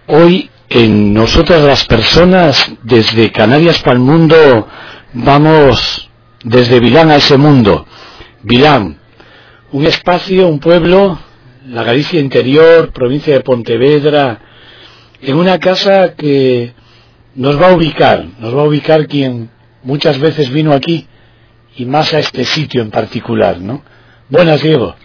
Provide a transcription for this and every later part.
Hoy en Nosotras las Personas, desde Canarias para el mundo, vamos desde Vilán a ese mundo. Vilán, un espacio, un pueblo, la Galicia interior, provincia de Pontevedra, en una casa que nos va a ubicar quien muchas veces vino aquí y más a este sitio en particular, ¿no? Buenas, Diego.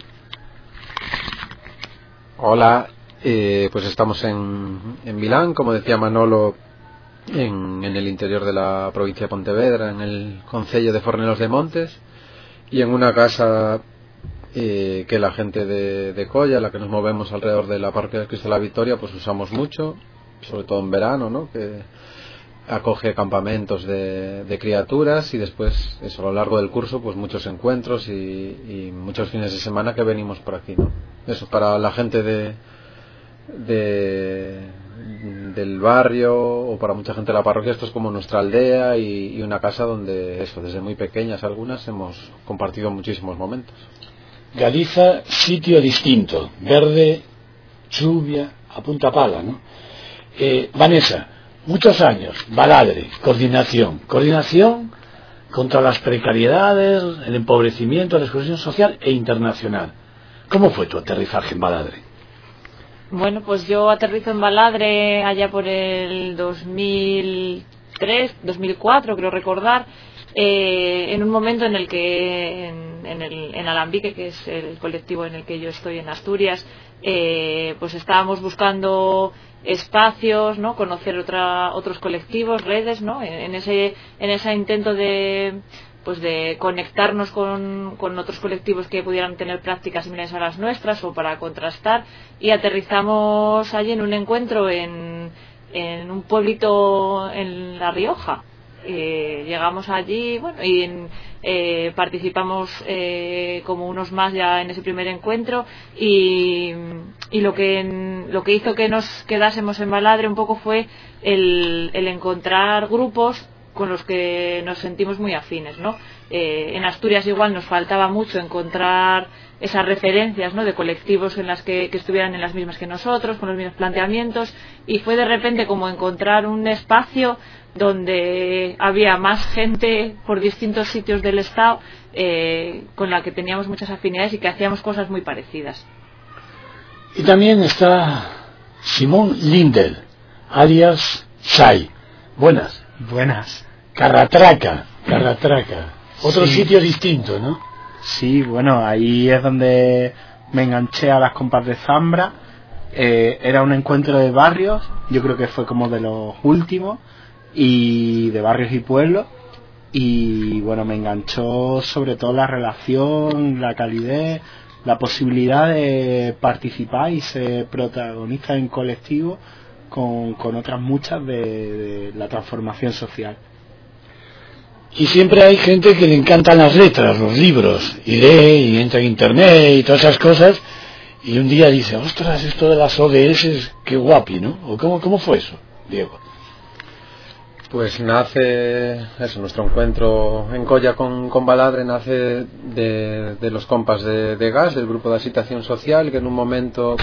Hola, pues estamos en Milán, como decía Manolo, en el interior de la provincia de Pontevedra, en el concello de Fornelos de Montes, y en una casa que la gente de Colla, la que nos movemos alrededor de la parroquia de Cristo de la Victoria, pues usamos mucho, sobre todo en verano, ¿no? Que acoge campamentos de criaturas, y después, eso, a lo largo del curso, pues muchos encuentros y muchos fines de semana que venimos por aquí, ¿no? Eso, para la gente del barrio, o para mucha gente de la parroquia, esto es como nuestra aldea y una casa donde, eso, desde muy pequeñas algunas, hemos compartido muchísimos momentos. Galiza, sitio distinto, verde, lluvia, a punta pala, ¿no? Vanessa, muchos años, Baladre, coordinación contra las precariedades, el empobrecimiento, la exclusión social e internacional. ¿Cómo fue tu aterrizaje en Baladre? Bueno, pues yo aterrizo en Baladre allá por el 2003, 2004, creo recordar, en un momento en el que en Alambique, que es el colectivo en el que yo estoy en Asturias, pues estábamos buscando espacios, ¿no? Conocer otros colectivos, redes, ¿no? En ese intento de conectarnos con otros colectivos que pudieran tener prácticas similares a las nuestras o para contrastar, y aterrizamos allí en un encuentro en un pueblito en La Rioja. Llegamos allí, bueno, y participamos como unos más ya en ese primer encuentro, y lo que hizo que nos quedásemos en Baladre un poco fue el encontrar grupos con los que nos sentimos muy afines, ¿no? En Asturias igual nos faltaba mucho encontrar esas referencias, ¿no? De colectivos en las que estuvieran en las mismas que nosotros, con los mismos planteamientos, y fue de repente como encontrar un espacio donde había más gente por distintos sitios del estado, con la que teníamos muchas afinidades y que hacíamos cosas muy parecidas. Y también está Simón Lindel, alias Sai. Buenas. Carratraca. Otro sitio distinto, ¿no? Sí, bueno, ahí es donde me enganché a las compas de Zambra. Era un encuentro de barrios, yo creo que fue como de los últimos, y de barrios y pueblos, y bueno, me enganchó sobre todo la relación, la calidez, la posibilidad de participar y ser protagonista en colectivo con otras muchas de la transformación social. Y siempre hay gente que le encantan las letras, los libros, y lee y entra en internet y todas esas cosas, y un día dice, ostras, esto de las ODS, qué guapi, ¿no? ¿O cómo fue eso, Diego? Pues nace eso, nuestro encuentro en Colla con Baladre nace de los compas de GAS, del grupo de Asitación Social, que en un momento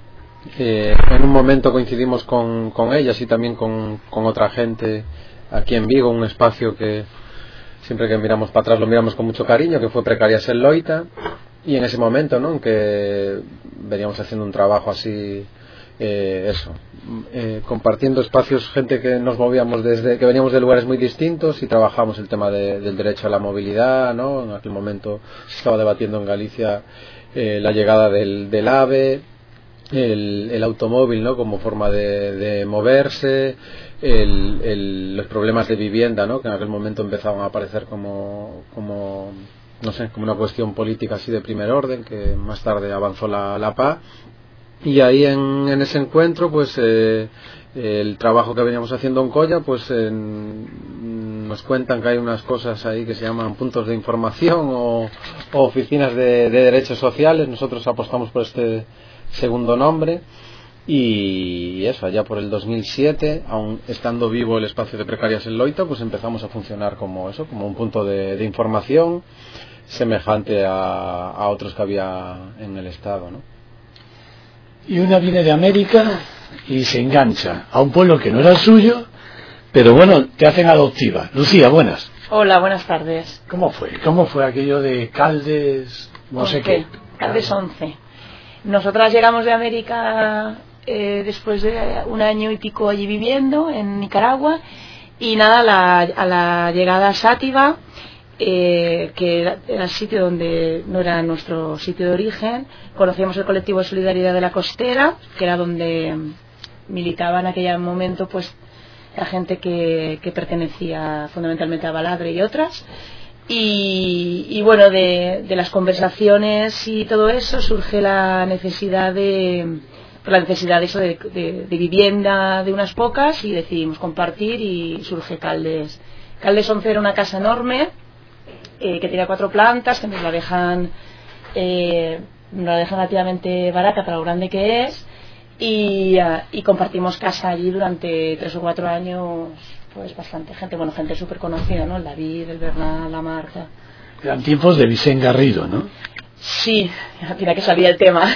coincidimos con ellas y también con otra gente aquí en Vigo, un espacio que siempre que miramos para atrás lo miramos con mucho cariño, que fue Precarias en Loita, y en ese momento, ¿no?, en que veníamos haciendo un trabajo así, compartiendo espacios, gente que nos movíamos que veníamos de lugares muy distintos, y trabajamos el tema del derecho a la movilidad, ¿no? En aquel momento se estaba debatiendo en Galicia la llegada del AVE, el automóvil, ¿no?, como forma de moverse, los problemas de vivienda, ¿no?, que en aquel momento empezaban a aparecer como no sé, como una cuestión política así de primer orden, que más tarde avanzó la PA. Y ahí en ese encuentro, pues el trabajo que veníamos haciendo en Colla, pues nos cuentan que hay unas cosas ahí que se llaman puntos de información o oficinas de derechos sociales. Nosotros apostamos por este segundo nombre, y eso, allá por el 2007, aún estando vivo el espacio de Precarias en Loita, pues empezamos a funcionar como un punto de información semejante a otros que había en el estado, ¿no? Y una viene de América y se engancha a un pueblo que no era el suyo, pero bueno, te hacen adoptiva. Lucía, buenas. Hola, buenas tardes. ¿Cómo fue aquello de Caldes, no sé qué? Caldes 11. Nosotras llegamos de América después de un año y pico allí viviendo en Nicaragua, y nada, a la llegada a Sátiva, que era el sitio donde no era nuestro sitio de origen, conocíamos el colectivo de solidaridad de la Costera, que era donde militaba en aquel momento pues la gente que pertenecía fundamentalmente a Baladre y otras, y bueno, de las conversaciones y todo eso surge la necesidad de vivienda de unas pocas, y decidimos compartir y surge Caldes. Caldes 11 era una casa enorme que tenía 4 plantas, que nos la dejan relativamente barata para lo grande que es, y compartimos casa allí durante 3 o 4 años, pues bastante gente, bueno, gente súper conocida, ¿no? El David, el Bernal, la Marta. Eran tiempos de Vicent Garrido, ¿no? Sí, mira que sabía el tema.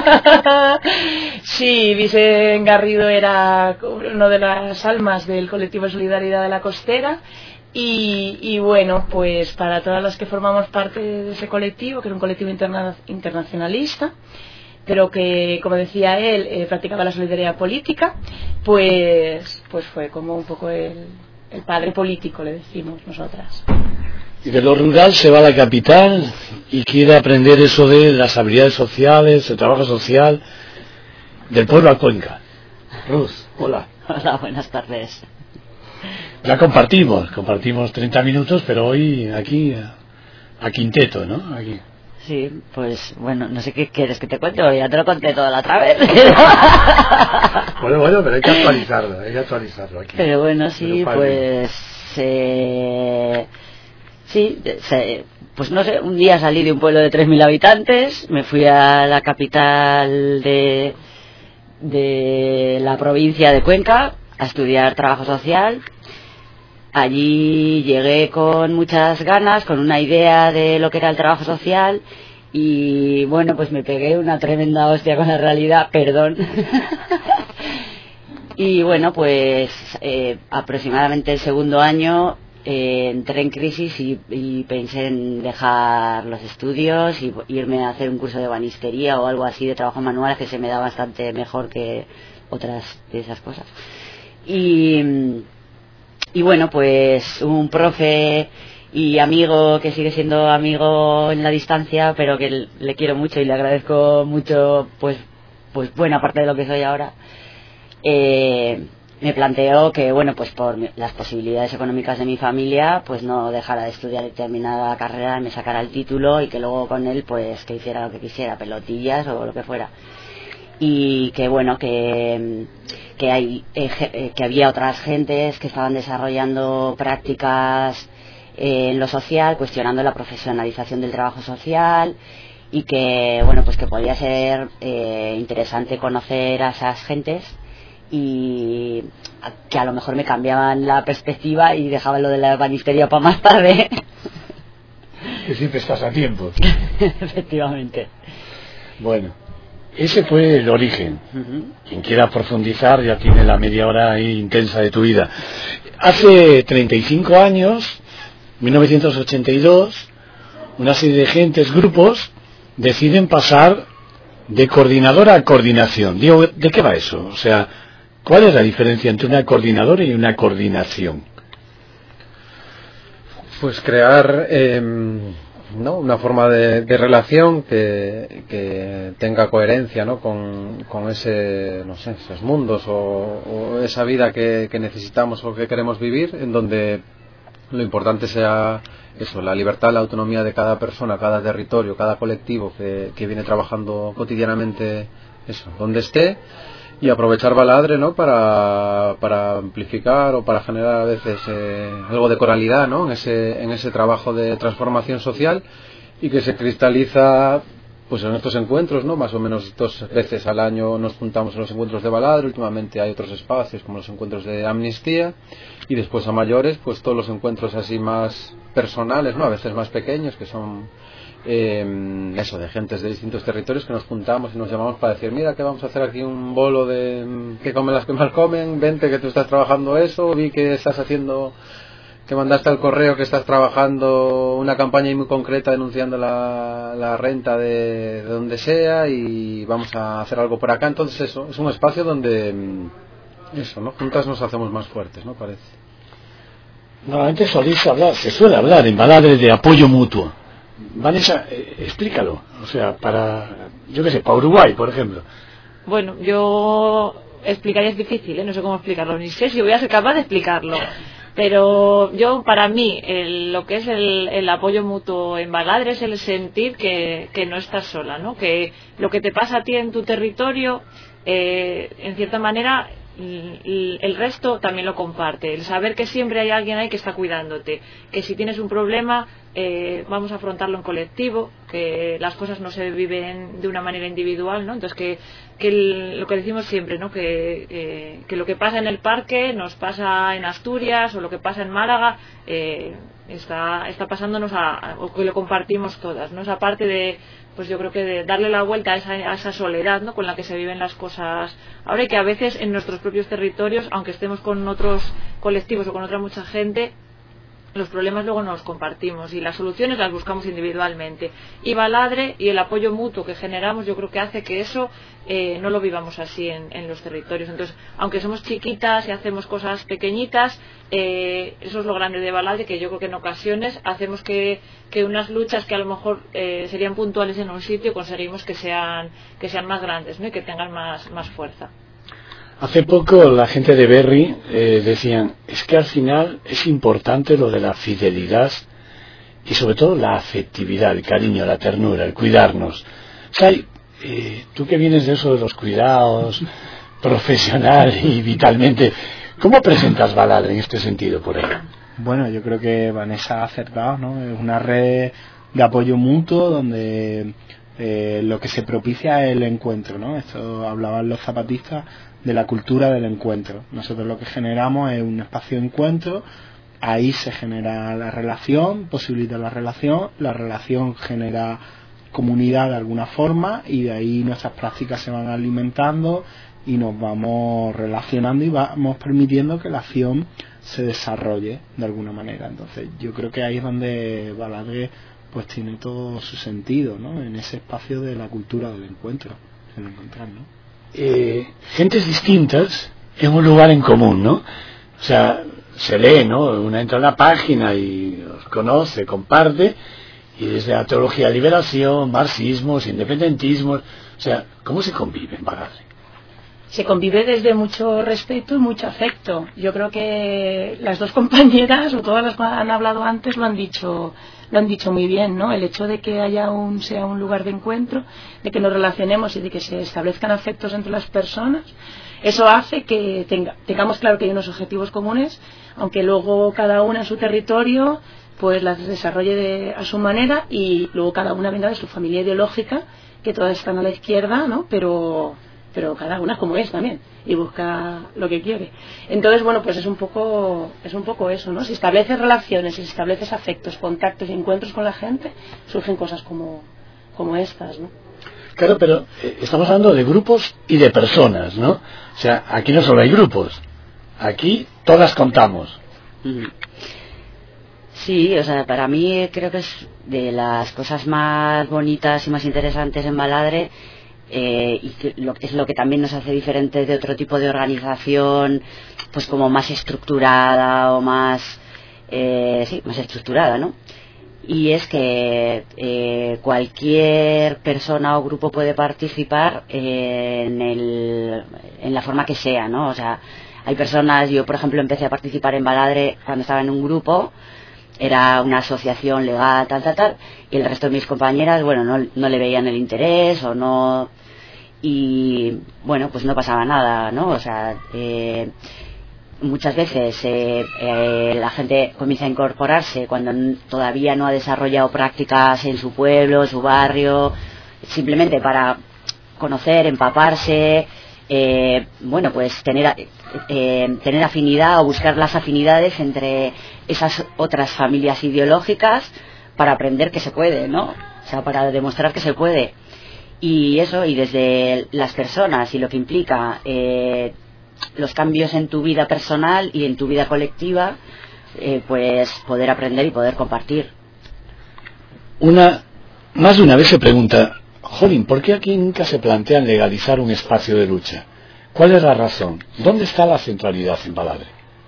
Sí, Vicent Garrido era uno de las almas del colectivo de solidaridad de la Costera, y bueno, pues para todas las que formamos parte de ese colectivo, que era un colectivo internacionalista, pero que, como decía él, practicaba la solidaridad política, pues fue como un poco el padre político, le decimos nosotras. Y de lo rural se va a la capital y quiere aprender eso de las habilidades sociales, el trabajo social, del pueblo a Cuenca. Ruth, hola. Hola, buenas tardes. Ya compartimos 30 minutos, pero hoy aquí a quinteto, ¿no? Aquí. Sí, pues bueno, no sé qué quieres que te cuente, ya te lo conté toda la otra vez. Bueno, pero hay que actualizarlo aquí. Pero bueno, sí, pues pues no sé, un día salí de un pueblo de 3.000 habitantes, me fui a la capital de la provincia de Cuenca a estudiar trabajo social. Allí llegué con muchas ganas, con una idea de lo que era el trabajo social, y bueno, pues me pegué una tremenda hostia con la realidad, perdón. Y bueno, pues aproximadamente el segundo año entré en crisis y pensé en dejar los estudios y irme a hacer un curso de ebanistería o algo así, de trabajo manual, que se me da bastante mejor que otras de esas cosas. Y bueno, pues un profe y amigo que sigue siendo amigo en la distancia, pero que le quiero mucho y le agradezco mucho, pues buena parte de lo que soy ahora, me planteó que, bueno, pues por las posibilidades económicas de mi familia, pues no dejara de estudiar determinada carrera y me sacara el título, y que luego con él, pues que hiciera lo que quisiera, pelotillas o lo que fuera. Y que bueno, que había otras gentes que estaban desarrollando prácticas en lo social, cuestionando la profesionalización del trabajo social, y que bueno, pues que podía ser interesante conocer a esas gentes, y que a lo mejor me cambiaban la perspectiva y dejaban lo de la ebanistería para más tarde. Que siempre estás a tiempo. Efectivamente. Bueno, ese fue el origen. Quien quiera profundizar ya tiene la media hora ahí intensa de tu vida. Hace 35 años, 1982, una serie de gentes, grupos, deciden pasar de coordinadora a coordinación. Digo, ¿de qué va eso? O sea, ¿cuál es la diferencia entre una coordinadora y una coordinación? Pues crear una forma de relación que tenga coherencia, ¿no? con esos mundos o esa vida que necesitamos o que queremos vivir, en donde lo importante sea eso, la libertad, la autonomía de cada persona, cada territorio, cada colectivo que viene trabajando cotidianamente eso, donde esté, y aprovechar Baladre, ¿no? para amplificar o para generar a veces algo de coralidad, ¿no? en ese trabajo de transformación social, y que se cristaliza pues en estos encuentros, ¿no? Más o menos 2 veces al año nos juntamos en los encuentros de Baladre. Últimamente hay otros espacios como los encuentros de Amnistía, y después a mayores pues todos los encuentros así más personales, ¿no? A veces más pequeños, que son eso, de gentes de distintos territorios que nos juntamos y nos llamamos para decir, mira que vamos a hacer aquí un bolo de que comen las que más comen, vente que tú estás trabajando eso, vi que estás haciendo, que mandaste al correo que estás trabajando una campaña muy concreta denunciando la renta de donde sea y vamos a hacer algo por acá. Entonces eso, es un espacio donde eso, ¿no? Juntas nos hacemos más fuertes, ¿no? Parece. Normalmente se suele hablar en Baladre de apoyo mutuo. Vanessa, explícalo, o sea, yo qué sé, para Uruguay, por ejemplo. Bueno, yo explicaría, es difícil, no sé cómo explicarlo, ni sé si voy a ser capaz de explicarlo, pero yo, para mí, lo que es el apoyo mutuo en Baladre es el sentir que no estás sola, ¿no? Que lo que te pasa a ti en tu territorio, en cierta manera, el resto también lo comparte, el saber que siempre hay alguien ahí que está cuidándote, que si tienes un problema vamos a afrontarlo en colectivo, que las cosas no se viven de una manera individual, ¿no? Entonces lo que decimos siempre, ¿no? Que lo que pasa en el parque nos pasa en Asturias, o lo que pasa en Málaga está pasándonos o que lo compartimos todas, ¿no? Esa parte de, pues yo creo que de darle la vuelta a esa soledad, ¿no? Con la que se viven las cosas ahora, y que a veces en nuestros propios territorios, aunque estemos con otros colectivos o con otra mucha gente, los problemas luego no los compartimos y las soluciones las buscamos individualmente. Y Baladre y el apoyo mutuo que generamos, yo creo que hace que eso no lo vivamos así en los territorios. Entonces, aunque somos chiquitas y hacemos cosas pequeñitas, eso es lo grande de Baladre, que yo creo que en ocasiones hacemos que unas luchas que a lo mejor serían puntuales en un sitio, conseguimos que sean más grandes, ¿no? Y que tengan más fuerza. Hace poco la gente de Berry decían, es que al final es importante lo de la fidelidad y sobre todo la afectividad, el cariño, la ternura, el cuidarnos. O sea, tú que vienes de eso de los cuidados, profesional y vitalmente, ¿cómo presentas Baladre en este sentido por ahí? Bueno, yo creo que Vanessa ha acertado, ¿no? Es una red de apoyo mutuo donde lo que se propicia es el encuentro, ¿no? Esto hablaban los zapatistas de la cultura del encuentro. Nosotros lo que generamos es un espacio de encuentro, ahí se genera la relación, posibilita la relación genera comunidad de alguna forma y de ahí nuestras prácticas se van alimentando y nos vamos relacionando y vamos permitiendo que la acción se desarrolle de alguna manera. Entonces yo creo que ahí es donde Baladre pues tiene todo su sentido, ¿no? En ese espacio de la cultura del encuentro, en encontrar, ¿no? Gentes distintas en un lugar en común, ¿no? O sea, se lee, ¿no? Una entra en la página y os conoce, comparte, y desde la teología de liberación, marxismos, independentismos, o sea, ¿cómo se convive en Baladre? Se convive desde mucho respeto y mucho afecto. Yo creo que las dos compañeras, o todas las que han hablado antes, lo han dicho muy bien, ¿no? El hecho de que sea un lugar de encuentro, de que nos relacionemos y de que se establezcan afectos entre las personas, eso hace que tengamos claro que hay unos objetivos comunes, aunque luego cada una en su territorio pues las desarrolle a su manera y luego cada una venga de su familia ideológica, que todas están a la izquierda, ¿no? Pero cada una como es también y busca lo que quiere. Entonces, bueno, pues es un poco eso, ¿no? Si estableces relaciones, si estableces afectos, contactos y encuentros con la gente, surgen cosas como estas, ¿no? Claro, pero estamos hablando de grupos y de personas, ¿no? O sea, aquí no solo hay grupos, aquí todas contamos. Sí, o sea, para mí creo que es de las cosas más bonitas y más interesantes en Baladre, y es lo que también nos hace diferentes de otro tipo de organización, pues como más estructurada o más estructurada, ¿no? Y es que cualquier persona o grupo puede participar en la forma que sea, ¿no? O sea, hay personas, yo por ejemplo empecé a participar en Baladre cuando estaba en un grupo, era una asociación legal, tal, y el resto de mis compañeras, bueno, no le veían el interés o no, y bueno, pues no pasaba nada, ¿no? O sea, muchas veces la gente comienza a incorporarse cuando todavía no ha desarrollado prácticas en su pueblo, en su barrio, simplemente para conocer, empaparse, bueno, pues tener afinidad o buscar las afinidades entre esas otras familias ideológicas para aprender que se puede, ¿no? sea, para demostrar que se puede. Y eso, y desde las personas y lo que implica los cambios en tu vida personal y en tu vida colectiva, pues poder aprender y poder compartir. Más de una vez se pregunta, jolín, ¿por qué aquí nunca se plantean legalizar un espacio de lucha? ¿Cuál es la razón? ¿Dónde está la centralidad en Baladre?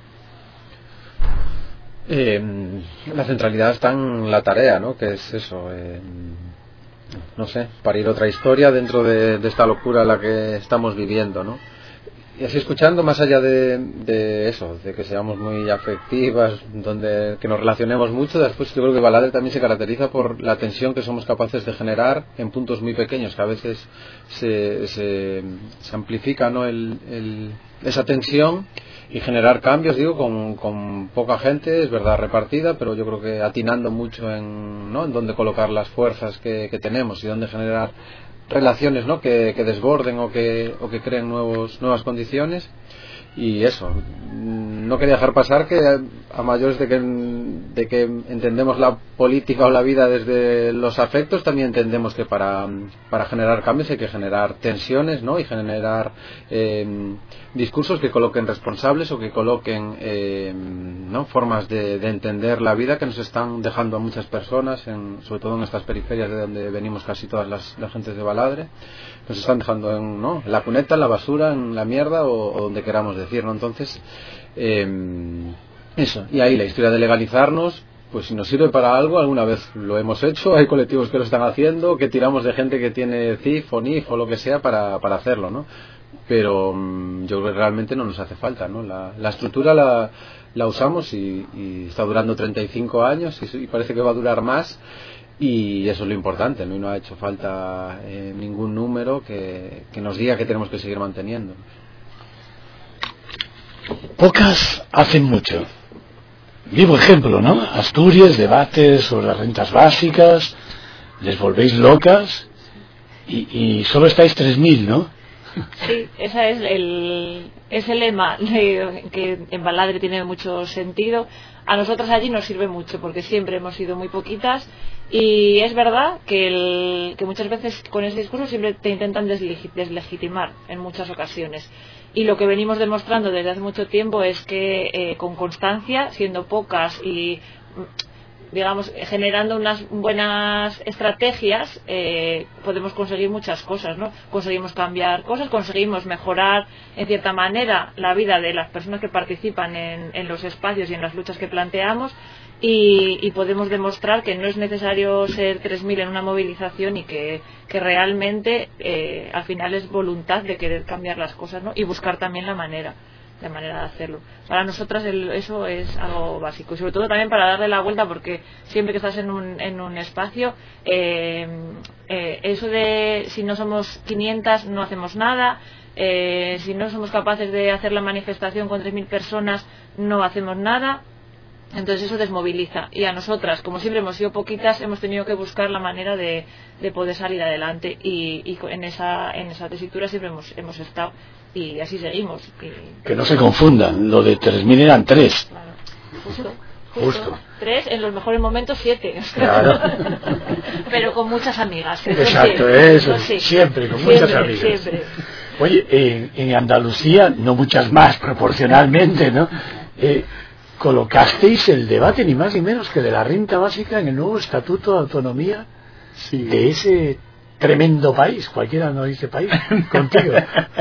La centralidad está en la tarea, ¿no? Que es eso, no sé, parir otra historia dentro de esta locura en la que estamos viviendo, ¿no? Y así escuchando, más allá de eso, de que seamos muy afectivas, que nos relacionemos mucho, después yo creo que Baladre también se caracteriza por la tensión que somos capaces de generar en puntos muy pequeños, que a veces se amplifica, ¿no? Esa tensión, y generar cambios, digo, con poca gente, es verdad, repartida, pero yo creo que atinando mucho en dónde colocar las fuerzas que tenemos y dónde generar relaciones, ¿no? que desborden o que creen nuevas condiciones. Y eso, no quería dejar pasar que a mayores de que entendemos la política o la vida desde los afectos, también entendemos que para generar cambios hay que generar tensiones, ¿no? Y generar discursos que coloquen responsables o que coloquen ¿no? formas de entender la vida que nos están dejando a muchas personas, sobre todo en estas periferias de donde venimos casi todas las gentes de Baladre. Nos están dejando en la cuneta, en la basura, en la mierda o donde queramos decir, ¿no? Entonces, eso. Y ahí la historia de legalizarnos, pues si nos sirve para algo, alguna vez lo hemos hecho. Hay colectivos que lo están haciendo, que tiramos de gente que tiene CIF o NIF o lo que sea para hacerlo, ¿no? Pero yo creo que realmente no nos hace falta, ¿no? La estructura la usamos y está durando 35 años y parece que va a durar más. Y eso es lo importante, ¿no? Y no ha hecho falta ningún número que nos diga que tenemos que seguir manteniendo. Pocas hacen mucho. Vivo ejemplo, ¿no? Asturias, debates sobre las rentas básicas, les volvéis locas y solo estáis 3.000, ¿no? Sí, ese es el lema que en Baladre tiene mucho sentido. A nosotras allí nos sirve mucho porque siempre hemos sido muy poquitas. Y es verdad que muchas veces con ese discurso siempre te intentan deslegitimar en muchas ocasiones. Y lo que venimos demostrando desde hace mucho tiempo es que con constancia, siendo pocas y digamos generando unas buenas estrategias, podemos conseguir muchas cosas, ¿no? Conseguimos cambiar cosas, conseguimos mejorar en cierta manera la vida de las personas que participan en los espacios y en las luchas que planteamos. Y podemos demostrar que no es necesario ser 3.000 en una movilización y que realmente al final es voluntad de querer cambiar las cosas, ¿no? Y buscar también la manera de hacerlo. Para nosotras eso es algo básico y sobre todo también para darle la vuelta, porque siempre que estás en un espacio eso de si no somos 500 no hacemos nada, si no somos capaces de hacer la manifestación con 3.000 personas no hacemos nada. Entonces eso desmoviliza, y a nosotras, como siempre hemos sido poquitas, hemos tenido que buscar la manera de poder salir adelante, y en esa tesitura siempre hemos estado, y así seguimos. Que no se confundan, lo de 3.000 eran 3. Claro, justo. 3, en los mejores momentos 7. Claro. Pero con muchas amigas. Exacto, eso, siempre, con muchas amigas. Siempre. Oye, en Andalucía, no muchas más proporcionalmente, ¿no? Colocasteis el debate ni más ni menos que de la renta básica en el nuevo estatuto de autonomía de ese tremendo país. Cualquiera no dice país, contigo.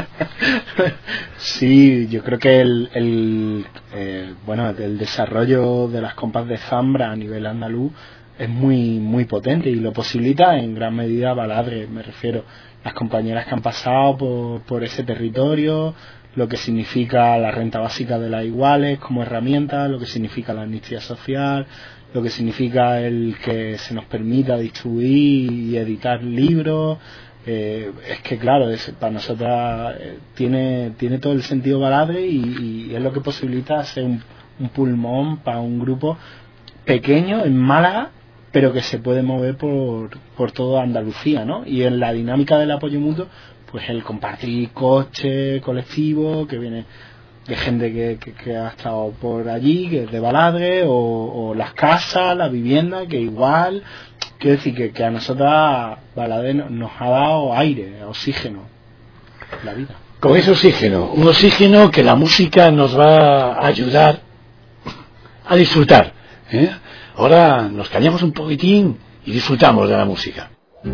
Sí, yo creo que el desarrollo de las compas de Zambra a nivel andaluz es muy muy potente y lo posibilita en gran medida Baladre, me refiero. Las compañeras que han pasado por ese territorio, lo que significa la renta básica de las iguales como herramienta, lo que significa la amnistía social, lo que significa el que se nos permita distribuir y editar libros. Es que claro, para nosotras tiene todo el sentido Baladre y es lo que posibilita ser un pulmón para un grupo pequeño en Málaga, pero que se puede mover por toda Andalucía, ¿no? Y en la dinámica del apoyo mutuo, pues el compartir coche colectivo que viene de gente que ha estado por allí, que es de Baladre, o las casas, la vivienda, que igual quiero decir que a nosotros Baladé nos ha dado aire, oxígeno, la vida. Con ese oxígeno, un oxígeno que la música nos va a ayudar a disfrutar, ¿eh? Ahora nos callamos un poquitín y disfrutamos de la música.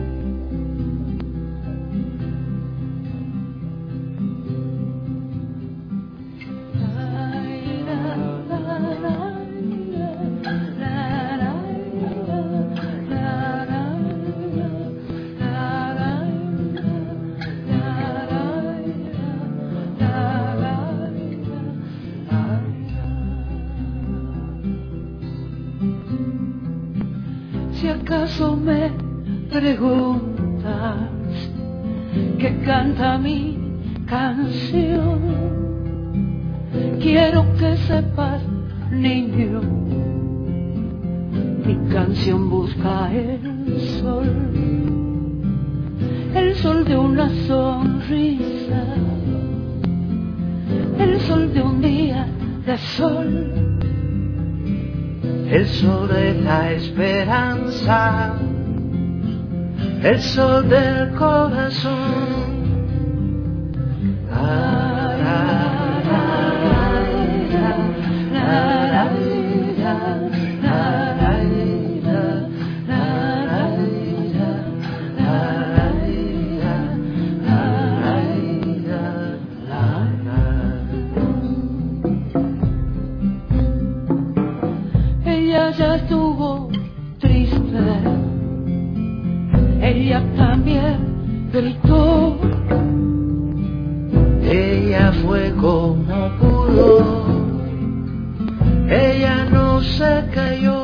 Si acaso me preguntas qué canta mi canción, quiero que sepas, niño, mi canción busca el sol de una sonrisa, el sol de un día de sol. El sol de la esperanza, el sol del corazón. Ya estuvo triste, ella también gritó, ella fue como pudo, ella no se cayó.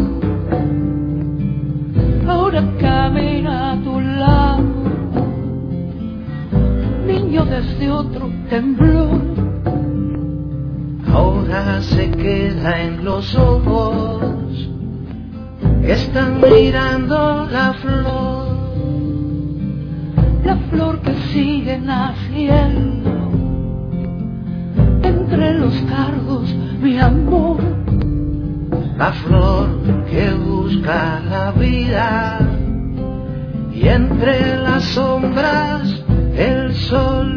Ahora camina a tu lado, niño desde otro temblor. Ahora se queda en los ojos que están mirando la flor que sigue naciendo entre los cardos, mi amor. La flor que busca la vida y entre las sombras el sol.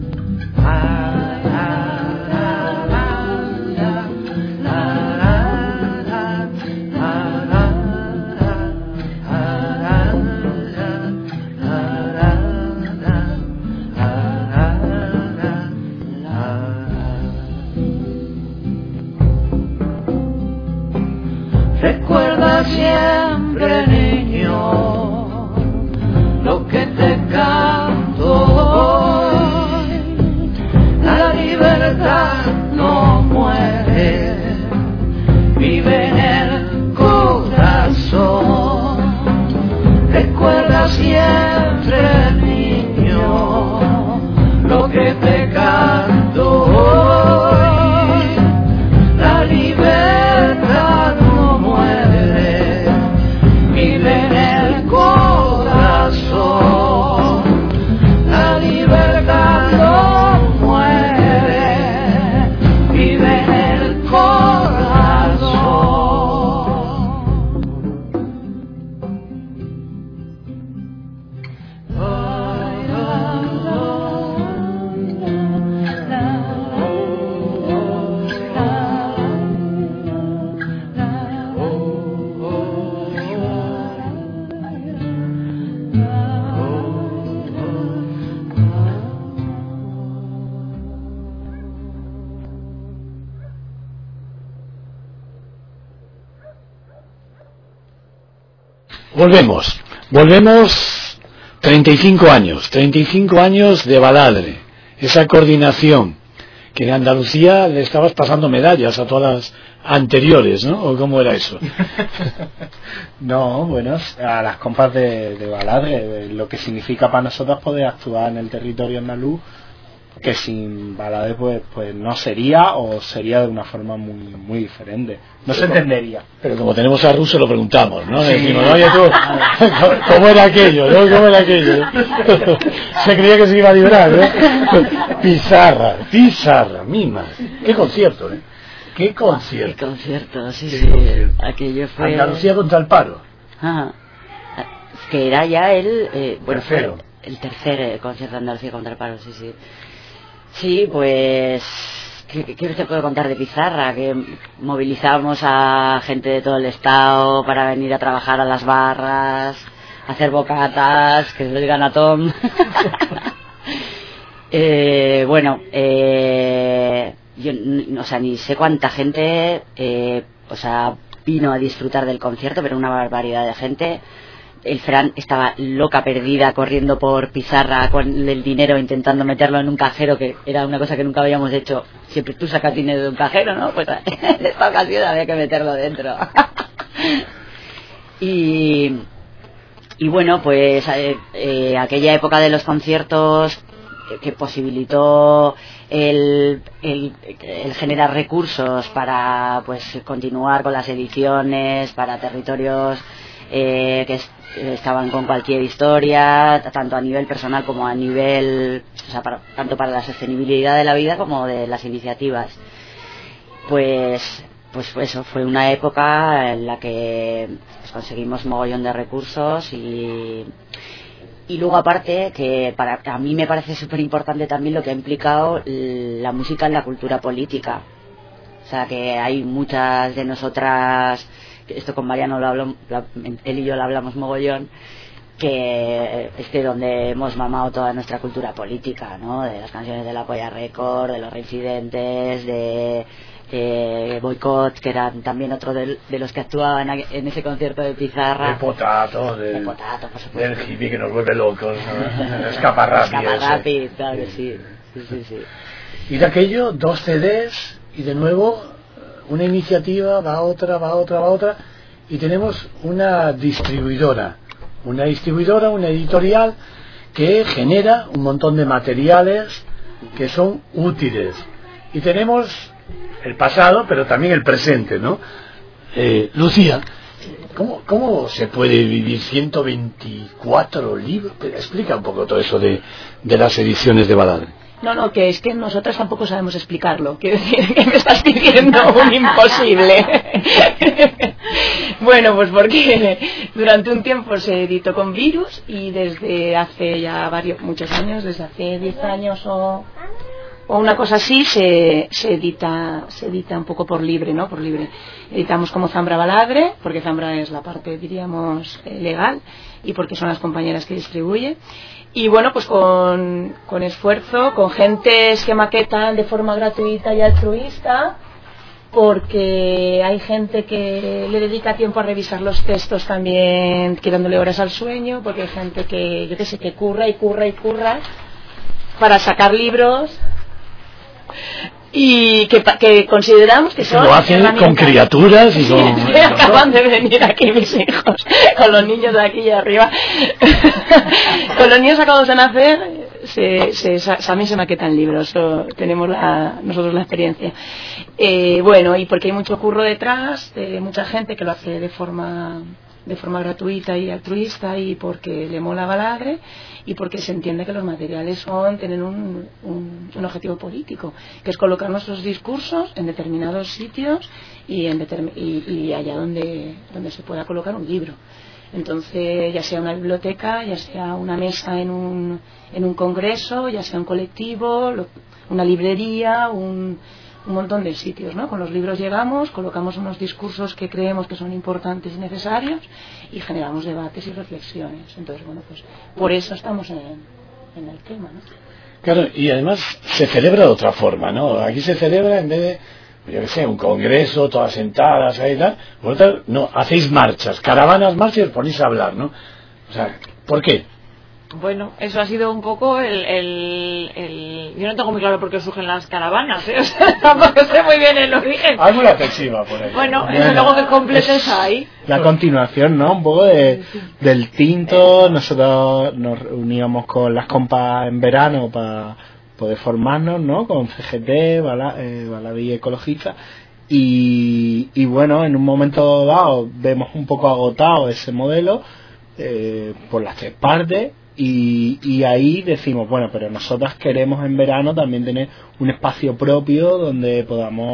Recuerda siempre, niño, lo que te canto hoy. La libertad no muere, vive en el corazón. Recuerda siempre, niño, lo que te canto hoy. La libertad no muere, vive en el corazón. La libertad no muere, vive en el corazón. Volvemos 35 años de Baladre, esa coordinación que en Andalucía le estabas pasando medallas a todas las anteriores, ¿no? ¿O cómo era eso? No, bueno, a las compas de Baladre, lo que significa para nosotros poder actuar en el territorio andaluz, que sin Baladre pues no sería, o sería de una forma muy diferente. No se entendería. Pero como tenemos a Russo lo preguntamos, ¿no? Sí. Decimos, oye tú, ¿cómo era aquello? ¿No? ¿Cómo era aquello? Se creía que se iba a librar, ¿no? Pizarra, mima. Qué concierto, ¿eh? Qué concierto. Qué concierto, sí, Qué sí. concierto. Aquello fue... Andalucía contra el paro. Ajá. que era ya el tercero. El tercer concierto de Andalucía contra el paro, sí. Sí, pues ¿qué te puedo contar de Pizarra? Que movilizábamos a gente de todo el estado para venir a trabajar a las barras, a hacer bocatas, que se lo digan a Tom. Yo ni sé cuánta gente vino a disfrutar del concierto, pero una barbaridad de gente. El Fran estaba loca perdida corriendo por Pizarra con el dinero intentando meterlo en un cajero, que era una cosa que nunca habíamos hecho. Siempre tú sacas dinero de un cajero, ¿no? Pues en esta ocasión había que meterlo dentro. y bueno, pues aquella época de los conciertos que posibilitó el generar recursos para pues continuar con las ediciones para territorios que estaban con cualquier historia, tanto a nivel personal como a nivel, tanto para la sostenibilidad de la vida como de las iniciativas. Pues eso fue una época en la que conseguimos mogollón de recursos y luego aparte que a mí me parece súper importante también lo que ha implicado la música en la cultura política. O sea, que hay muchas de nosotras, esto con Mariano él y yo lo hablamos mogollón, que es de donde hemos mamado toda nuestra cultura política, ¿no? De las canciones de la Polla Record, de los reincidentes, de Boicot, que eran también otro de los que actuaban en ese concierto de Pizarra. De Potato, por supuesto. Del hippie que nos vuelve locos, ¿no? Escaparrapi, claro que sí. Y de aquello, 2 CDs y de nuevo una iniciativa, va otra, y tenemos una distribuidora, una editorial que genera un montón de materiales que son útiles. Y tenemos el pasado, pero también el presente, ¿no? Lucía, ¿cómo se puede vivir 124 libros? Explica un poco todo eso de las ediciones de Baladre. No, que es que nosotros tampoco sabemos explicarlo. Quiero decir, que me estás pidiendo un imposible. Bueno, pues porque durante un tiempo se editó con Virus y desde hace ya muchos años, desde hace 10 años o una cosa así, se edita un poco por libre, ¿no? Por libre. Editamos como Zambra Baladre, porque Zambra es la parte, diríamos, legal, y porque son las compañeras que distribuye. Y bueno, pues con esfuerzo, con gentes que maquetan de forma gratuita y altruista, porque hay gente que le dedica tiempo a revisar los textos también, quitándole horas al sueño, porque hay gente que, yo qué sé, que curra para sacar libros y que consideramos que son lo hacen con criaturas y con... Sí, acaban de venir aquí mis hijos con los niños de aquí y arriba. Con los niños acabados de nacer también se maquetan libros, tenemos nosotros la experiencia. Bueno, y porque hay mucho curro detrás de mucha gente que lo hace de forma gratuita y altruista, y porque le mola Baladre y porque se entiende que los materiales tienen un objetivo político, que es colocar nuestros discursos en determinados sitios y allá donde se pueda colocar un libro. Entonces, ya sea una biblioteca, ya sea una mesa en un congreso, ya sea un colectivo, una librería, un montón de sitios, ¿no? Con los libros llegamos, colocamos unos discursos que creemos que son importantes y necesarios y generamos debates y reflexiones. Entonces, bueno, pues por eso estamos en el tema, ¿no? Claro, y además se celebra de otra forma, ¿no? Aquí se celebra en vez de, yo qué sé, un congreso, todas sentadas ahí y tal. Vosotros no, hacéis marchas, caravanas, marchas y os ponéis a hablar, ¿no? O sea, ¿por qué? Bueno, eso ha sido un poco yo no tengo muy claro por qué surgen las caravanas, ¿eh? O sea, tampoco sé muy bien el origen. Algo la textiva por ahí. Bueno, luego que completes ahí. La continuación, ¿no? Un poco del tinto. Nosotros nos uníamos con las compas en verano para poder formarnos, ¿no? Con CGT, Baladí Ecologista. Y bueno, en un momento dado vemos un poco agotado ese modelo por las 3 partes. Y ahí decimos, bueno, pero nosotras queremos en verano también tener un espacio propio donde podamos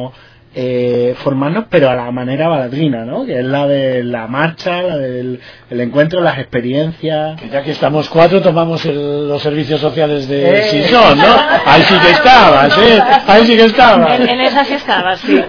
formarnos, pero a la manera baladrina, ¿no? Que es la de la marcha, la del el encuentro, las experiencias. Que ya que estamos 4, tomamos los servicios sociales de Sison, ¿no? Ahí sí que estabas, ¿eh? Ahí sí que estabas. En esa sí estabas, sí.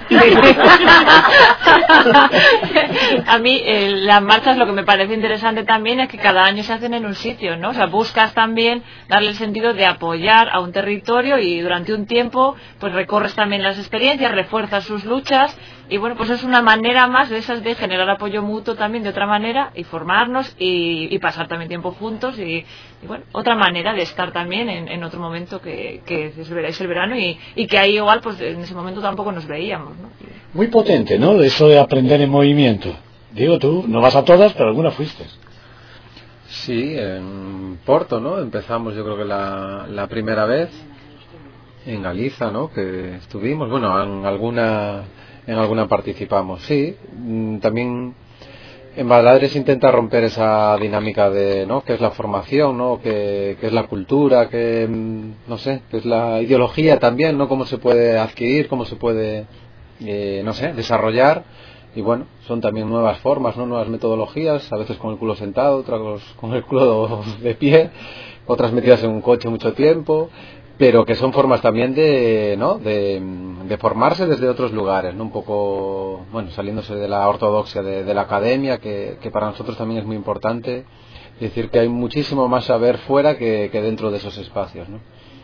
A mí las marchas, lo que me parece interesante también es que cada año se hacen en un sitio, ¿no? O sea, buscas también darle el sentido de apoyar a un territorio y durante un tiempo pues recorres también las experiencias, refuerzas sus luchas y bueno, pues es una manera más de esas de generar apoyo mutuo también de otra manera y formarnos y pasar también tiempo juntos y bueno, otra manera de estar también en otro momento que es el verano y que ahí igual pues en ese momento tampoco nos veíamos, ¿no? Muy potente, ¿no? Eso de aprender en movimiento. Digo, tú no vas a todas, pero alguna fuiste. Sí, en Porto, ¿no? Empezamos yo creo que la primera vez en Galiza, ¿no? Que estuvimos, bueno, en alguna participamos, sí. También en Baladre se intenta romper esa dinámica de, ¿no? Que es la formación, ¿no? Que es la cultura, que no sé, que es la ideología también, ¿no? Cómo se puede adquirir, cómo se puede, no sé, desarrollar. Y bueno, son también nuevas formas, ¿no? Nuevas metodologías, a veces con el culo sentado, otras con el culo de pie, otras metidas en un coche mucho tiempo, pero que son formas también de, ¿no? de formarse desde otros lugares, ¿no? Un poco, bueno, saliéndose de la ortodoxia de la academia, que para nosotros también es muy importante, decir que hay muchísimo más saber fuera que dentro de esos espacios, ¿no?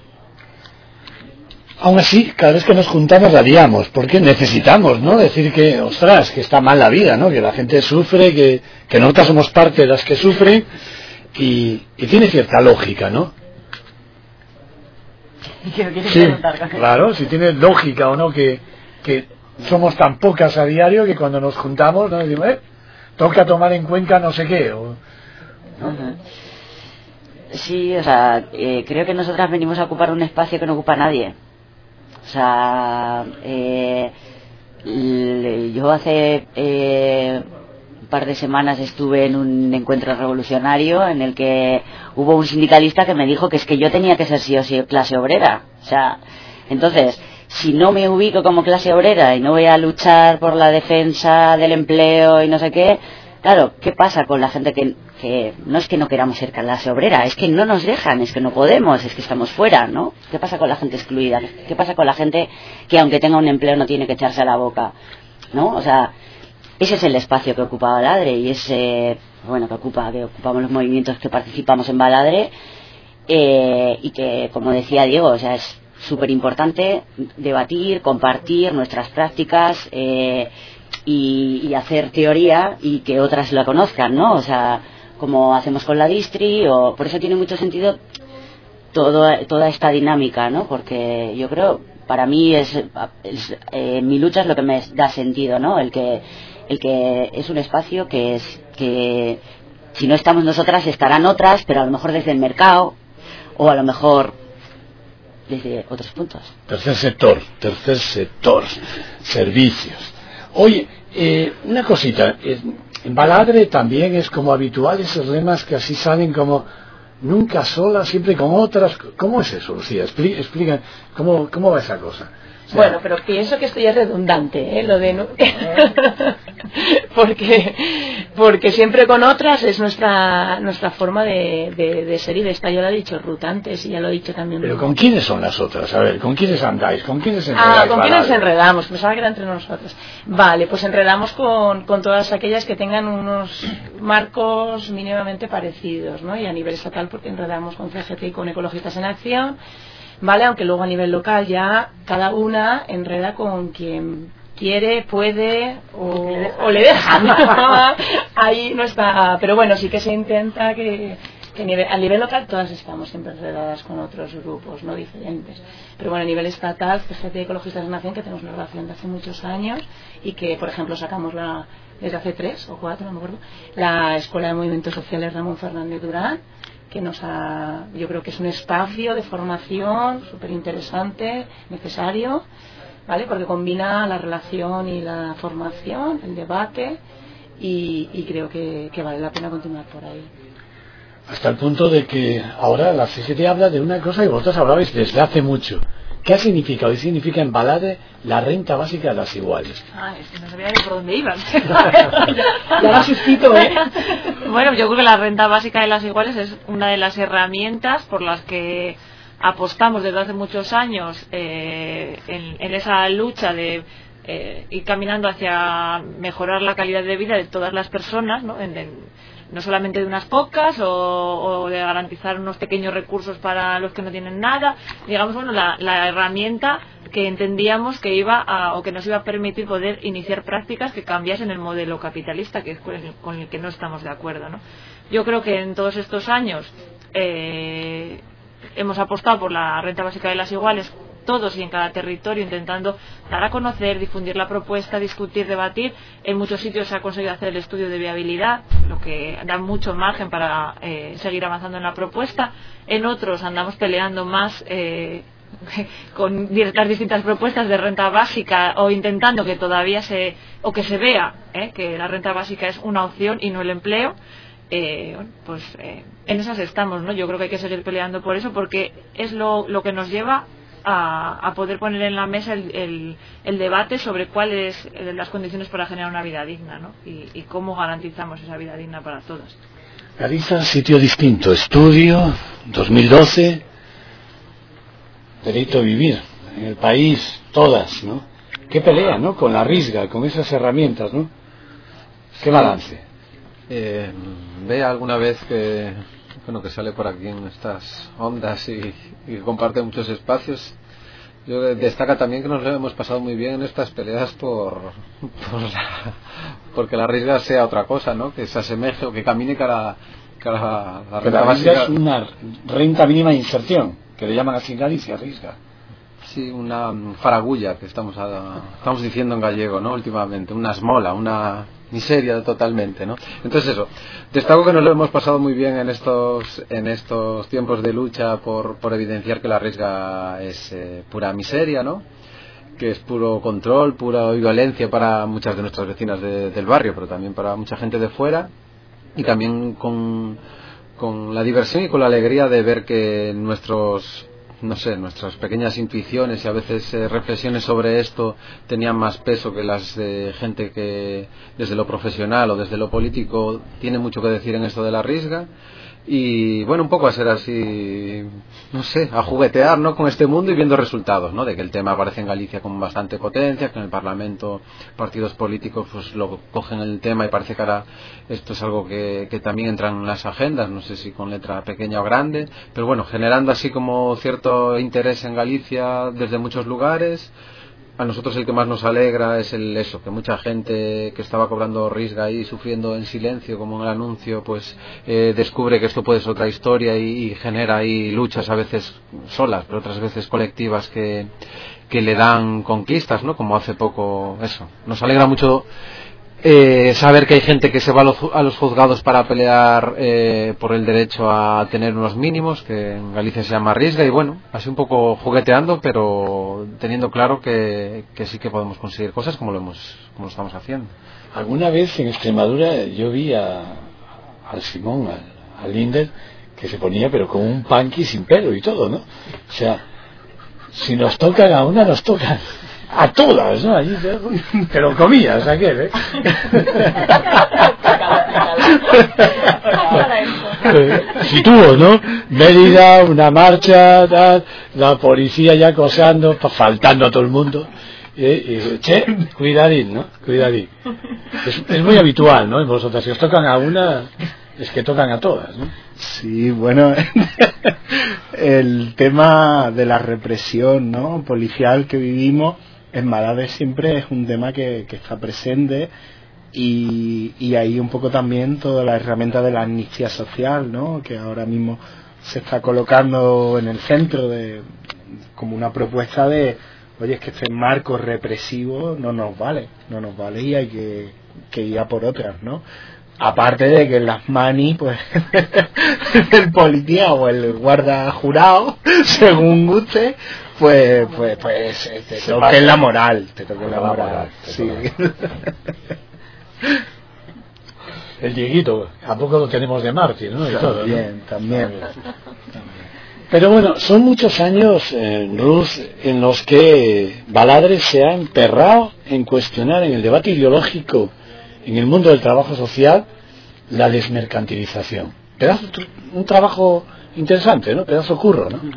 Aún así, cada vez que nos juntamos la liamos, porque necesitamos, ¿no? Decir que, ostras, que está mal la vida, ¿no? Que la gente sufre, que nosotras somos parte de las que sufren y tiene cierta lógica, ¿no? Sí, claro, si tiene lógica o no que somos tan pocas a diario que cuando nos juntamos, ¿no? Decimos, toca tomar en cuenta no sé qué, ¿no? Sí, o sea, creo que nosotras venimos a ocupar un espacio que no ocupa nadie. O sea, yo hace un par de semanas estuve en un encuentro revolucionario en el que hubo un sindicalista que me dijo que es que yo tenía que ser sí o sí clase obrera. O sea, entonces, si no me ubico como clase obrera y no voy a luchar por la defensa del empleo y no sé qué, claro, ¿qué pasa con la gente que no es que no queramos ser clase obrera, es que no nos dejan, es que no podemos, es que estamos fuera, ¿no? ¿Qué pasa con la gente excluida? ¿Qué pasa con la gente que aunque tenga un empleo no tiene que echarse a la boca? ¿No? O sea, ese es el espacio que ocupa Baladre y ese, bueno, que ocupamos los movimientos que participamos en Baladre y que, como decía Diego, o sea, es súper importante debatir, compartir nuestras prácticas y hacer teoría y que otras la conozcan, ¿no? O sea, como hacemos con la distri, o por eso tiene mucho sentido toda esta dinámica, ¿no? Porque yo creo, para mí mi lucha es lo que me da sentido, ¿no? El que es un espacio que si no estamos nosotras estarán otras, pero a lo mejor desde el mercado o a lo mejor desde otros puntos. Tercer sector, servicios. Oye, una cosita, en Baladre también es como habitual esos lemas que así salen como nunca sola, siempre con otras. ¿Cómo es eso, Lucía? Explica, ¿cómo va esa cosa? O sea, bueno, pero pienso que esto ya es redundante, lo de no... porque siempre con otras es nuestra forma de ser y de estar. Ya lo ha dicho Ruth antes y ya lo he dicho también. Pero ¿con quiénes son las otras? A ver, ¿con quiénes andáis? ¿Con quiénes enredáis? ¿Con quiénes enredamos? Pensaba que era entre nosotros. Vale, pues enredamos con todas aquellas que tengan unos marcos mínimamente parecidos, ¿no? Y a nivel estatal porque enredamos con CGT y con Ecologistas en Acción, ¿vale? Aunque luego a nivel local ya cada una enreda con quien quiere, puede o le dejan. Ahí no está, pero bueno, sí que se intenta que a nivel local todas estamos siempre enredadas con otros grupos, no diferentes. Pero bueno, a nivel estatal, CGT Ecologistas en Acción, que tenemos una relación de hace muchos años y que, por ejemplo, sacamos desde hace 3 o 4, no me acuerdo, la Escuela de Movimientos Sociales Ramón Fernández Durán, que yo creo que es un espacio de formación súper interesante, necesario, ¿vale? Porque combina la relación y la formación, el debate, y creo que vale la pena continuar por ahí. Hasta el punto de que ahora la CGT habla de una cosa que vosotros hablabais desde hace mucho, ¿Qué ha significado y significa en Balade la renta básica de las iguales? Es que no sabía ni por dónde iban. Ya la asustito, ¿eh? Bueno, yo creo que la renta básica de las iguales es una de las herramientas por las que apostamos desde hace muchos años en esa lucha de ir caminando hacia mejorar la calidad de vida de todas las personas, ¿no? No solamente de unas pocas o de garantizar unos pequeños recursos para los que no tienen nada, digamos, bueno, la herramienta que entendíamos que o que nos iba a permitir poder iniciar prácticas que cambiasen el modelo capitalista, que es con el que no estamos de acuerdo, ¿no? Yo creo que en todos estos años hemos apostado por la renta básica de las iguales, todos y en cada territorio, intentando dar a conocer, difundir la propuesta, discutir, debatir. En muchos sitios se ha conseguido hacer el estudio de viabilidad, lo que da mucho margen para seguir avanzando en la propuesta. En otros andamos peleando más con las distintas propuestas de renta básica, o intentando que todavía se vea que la renta básica es una opción y no el empleo. En esas estamos, ¿no? Yo creo que hay que seguir peleando por eso, porque es lo que nos lleva a poder poner en la mesa el debate sobre cuáles las condiciones para generar una vida digna, ¿no? Y cómo garantizamos esa vida digna para todas. Galiza, sitio distinto, estudio, 2012, derecho a vivir, en el país, todas, ¿no? Qué pelea, ¿no? Con la risga, con esas herramientas, ¿no? ¿Qué balance? Vea alguna vez que sale por aquí en estas ondas y comparte muchos espacios. Yo destaca también que nos lo hemos pasado muy bien en estas peleas porque la risga sea otra cosa, ¿no? Que se asemeje o que camine cara a la renta básica. Es una renta mínima de inserción, que le llaman así en Galicia, risga. Sí, una faragulla, que estamos diciendo en gallego, ¿no? Últimamente, una esmola, una miseria totalmente, ¿no? Entonces eso, destaco que nos lo hemos pasado muy bien en estos tiempos de lucha por evidenciar que la risga es pura miseria, ¿no? Que es puro control, pura violencia para muchas de nuestras vecinas del barrio, pero también para mucha gente de fuera, y también con la diversión y con la alegría de ver que nuestras pequeñas intuiciones y a veces reflexiones sobre esto tenían más peso que las de gente que desde lo profesional o desde lo político tiene mucho que decir en esto de la risga. Y bueno, un poco a ser así, a juguetear, ¿no?, con este mundo y viendo resultados, ¿no?, de que el tema aparece en Galicia con bastante potencia, que en el Parlamento partidos políticos pues lo cogen el tema y parece que ahora esto es algo que también entra en las agendas, no sé si con letra pequeña o grande, pero bueno, generando así como cierto interés en Galicia desde muchos lugares. A nosotros el que más nos alegra es que mucha gente que estaba cobrando risga y sufriendo en silencio, como en el anuncio, pues descubre que esto puede ser otra historia y genera ahí luchas a veces solas, pero otras veces colectivas que le dan conquistas, ¿no? Como hace poco eso. Nos alegra mucho saber que hay gente que se va a los juzgados para pelear por el derecho a tener unos mínimos, que en Galicia se llama risga, y bueno, así un poco jugueteando, pero teniendo claro que sí que podemos conseguir cosas como lo estamos haciendo. Alguna vez en Extremadura yo vi al Simón, al Linder, que se ponía pero con un punky sin pelo y todo, ¿no? O sea, si nos tocan a una, nos tocan a todas, ¿no? Allí, pero comillas, aquel, ¿eh? Si tuvo, ¿no? Mérida, una marcha, tal, la policía ya acosando, faltando a todo el mundo. Y cuidadín, ¿no? Cuidadín. Es muy habitual, ¿no? En vosotras, si os tocan a una, es que tocan a todas, ¿no? Sí, bueno, el tema de la represión, ¿no?, policial que vivimos en Balade siempre es un tema que está presente, y ahí un poco también toda la herramienta de la amnistía social, ¿no?, que ahora mismo se está colocando en el centro como una propuesta de, oye, es que este marco represivo no nos vale y hay que ir a por otras, ¿no? Aparte de que en las manis, pues el policía o el guarda jurado, según guste, pues te toque la moral, sí. El Dieguito, ¿a poco lo tenemos de mártir, no? También. Pero bueno, son muchos años, Ruth, en los que Baladre se ha emperrado en cuestionar en el debate ideológico en el mundo del trabajo social la desmercantilización. Un trabajo interesante, ¿no? Pedazo curro, ¿no?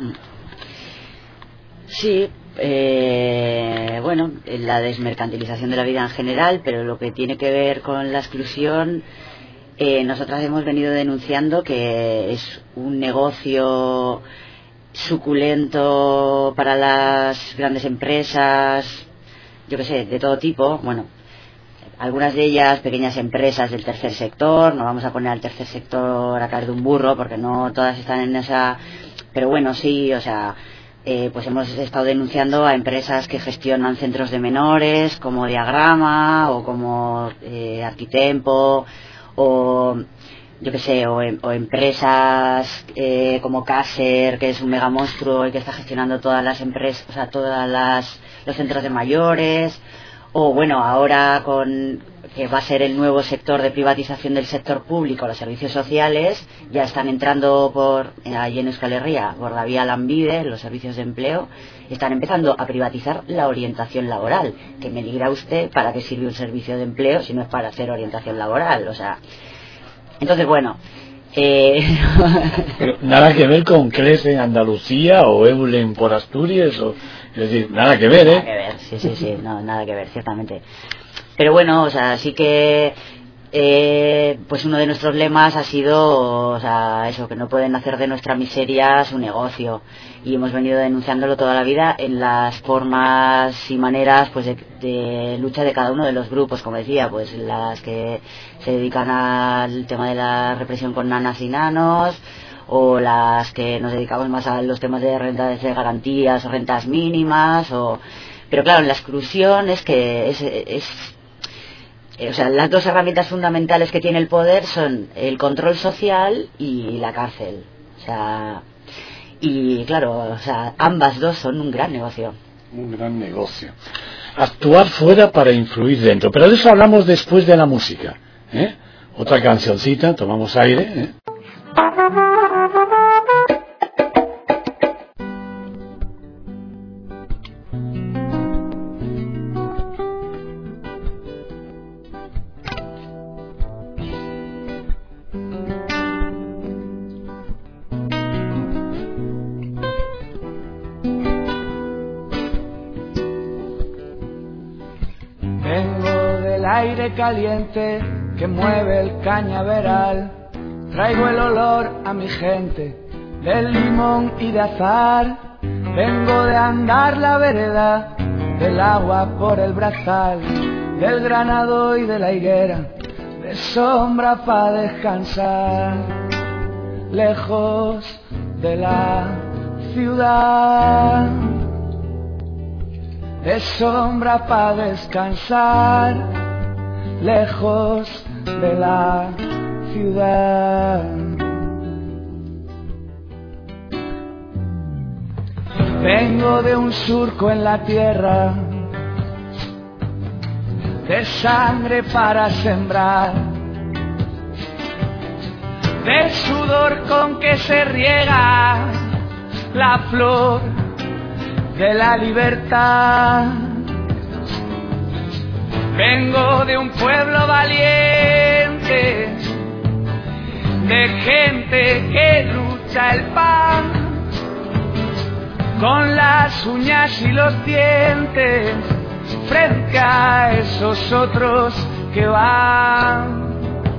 Sí, bueno, la desmercantilización de la vida en general, pero lo que tiene que ver con la exclusión, nosotras hemos venido denunciando que es un negocio suculento para las grandes empresas, yo qué sé, de todo tipo. Bueno, algunas de ellas pequeñas empresas del tercer sector, no vamos a poner al tercer sector a caer de un burro porque no todas están en esa, pero bueno, sí, o sea, pues hemos estado denunciando a empresas que gestionan centros de menores como Diagrama o como Arquitempo, o yo qué sé, o empresas como Caser, que es un mega monstruo y que está gestionando todas las empresas, o sea, los centros de mayores, o bueno, ahora con que va a ser el nuevo sector de privatización del sector público, los servicios sociales, ya están entrando allí en Euskal Herria, por la vía Lanbide, los servicios de empleo, están empezando a privatizar la orientación laboral, que me dirá usted para qué sirve un servicio de empleo si no es para hacer orientación laboral, o sea, entonces bueno, pero nada que ver con Crece en Andalucía o Eulen por Asturias, es decir, nada que ver, Nada que ver, sí, no, nada que ver, ciertamente. Pero bueno, o sea, sí que pues uno de nuestros lemas ha sido, o sea, eso, que no pueden hacer de nuestra miseria su negocio, y hemos venido denunciándolo toda la vida en las formas y maneras pues de lucha de cada uno de los grupos, como decía, pues las que se dedican al tema de la represión con nanas y nanos, o las que nos dedicamos más a los temas de rentas de garantías o rentas mínimas, pero claro, la exclusión es que o sea, las dos herramientas fundamentales que tiene el poder son el control social y la cárcel. O sea, y claro, o sea, ambas dos son un gran negocio. Un gran negocio. Actuar fuera para influir dentro. Pero de eso hablamos después de la música, ¿eh? Otra cancioncita, tomamos aire, ¿eh? Aire caliente que mueve el cañaveral, traigo el olor a mi gente del limón y de azar, vengo de andar la vereda, del agua por el brazal, del granado y de la higuera, de sombra pa' descansar, lejos de la ciudad, de sombra pa' descansar, lejos de la ciudad. Vengo de un surco en la tierra, de sangre para sembrar, de sudor con que se riega la flor de la libertad. Vengo de un pueblo valiente, de gente que lucha el pan con las uñas y los dientes frente a esos otros que van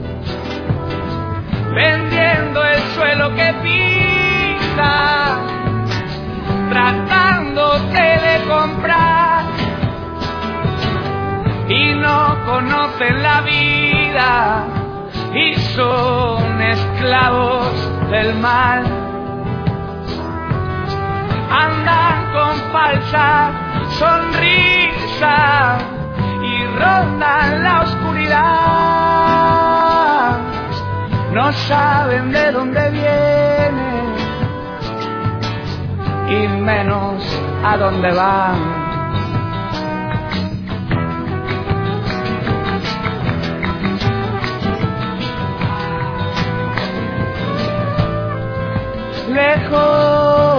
vendiendo el suelo que pisa, tratándote de comprar, y no conocen la vida y son esclavos del mal. Andan con falsa sonrisa y rondan la oscuridad, no saben de dónde vienen y menos a dónde van. Lejos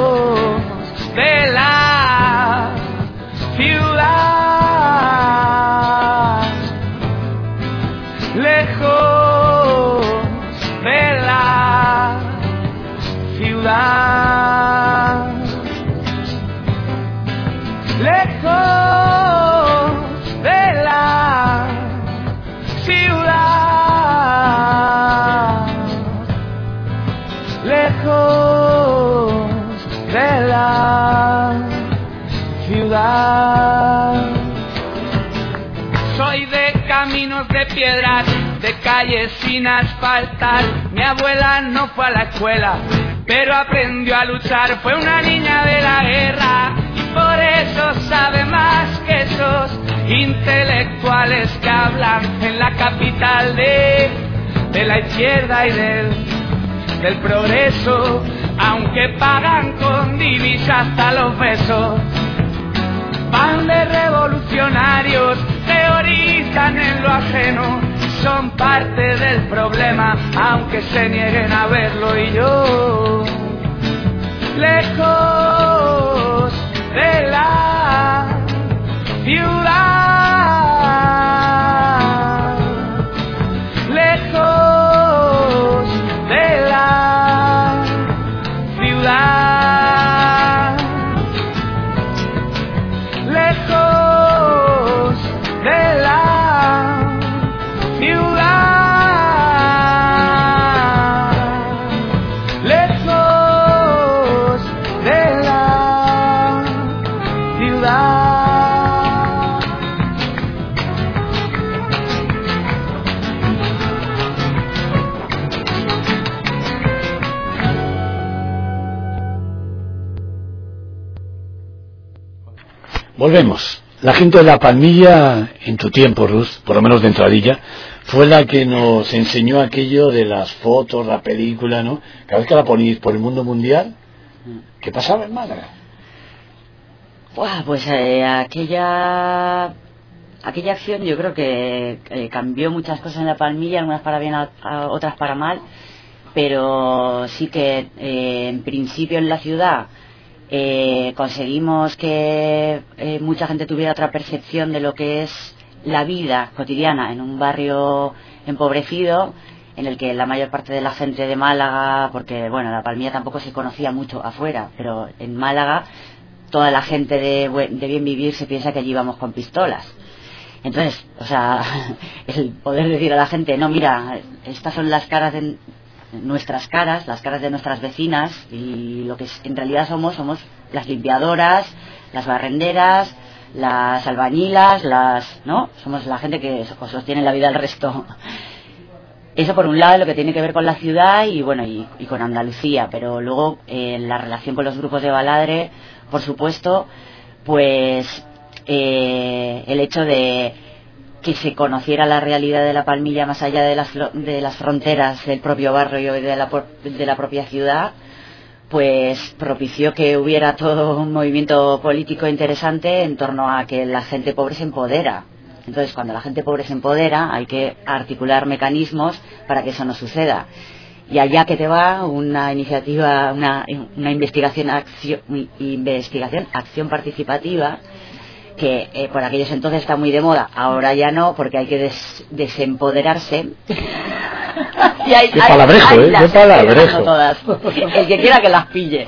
piedras, de calles sin asfaltar. Mi abuela no fue a la escuela, pero aprendió a luchar. Fue una niña de la guerra y por eso sabe más que esos intelectuales que hablan en la capital de la izquierda y del progreso, aunque pagan con divisa hasta los besos. Van de revolucionarios, teorizan en lo ajeno, son parte del problema, aunque se nieguen a verlo. Y yo, lejos de la ciudad, lejos de la ciudad, lejos de la ciudad, lejos de la ciudad. Volvemos. La gente de La Palmilla, en tu tiempo, Ruth, por lo menos de entradilla, fue la que nos enseñó aquello de las fotos, la película, ¿no? Cada vez que la ponéis por el mundo mundial, ¿qué pasaba en Málaga? Buah, pues aquella acción yo creo que cambió muchas cosas en La Palmilla, algunas para bien, otras para mal, pero sí que en principio en la ciudad conseguimos que mucha gente tuviera otra percepción de lo que es la vida cotidiana en un barrio empobrecido, en el que la mayor parte de la gente de Málaga, porque bueno, La Palmilla tampoco se conocía mucho afuera, pero en Málaga toda la gente de bien vivir se piensa que allí vamos con pistolas. Entonces, o sea, el poder decir a la gente, no, mira, estas son las caras de nuestras caras, las caras de nuestras vecinas, y lo que en realidad somos las limpiadoras, las barrenderas, las albañilas, ¿no? Somos la gente que sostiene la vida del resto. Eso por un lado, lo que tiene que ver con la ciudad y bueno, y con Andalucía, pero luego en la relación con los grupos de Baladre, por supuesto, pues el hecho de que se conociera la realidad de La Palmilla más allá de las fronteras del propio barrio y de la propia ciudad, pues propició que hubiera todo un movimiento político interesante en torno a que la gente pobre se empodera. Entonces, cuando la gente pobre se empodera, hay que articular mecanismos para que eso no suceda. Y allá que te va una iniciativa, una investigación, acción participativa, que por aquellos entonces está muy de moda, ahora ya no, porque hay que desempoderarse. Y qué palabrejo, qué palabrejo. Todas. El que quiera que las pille.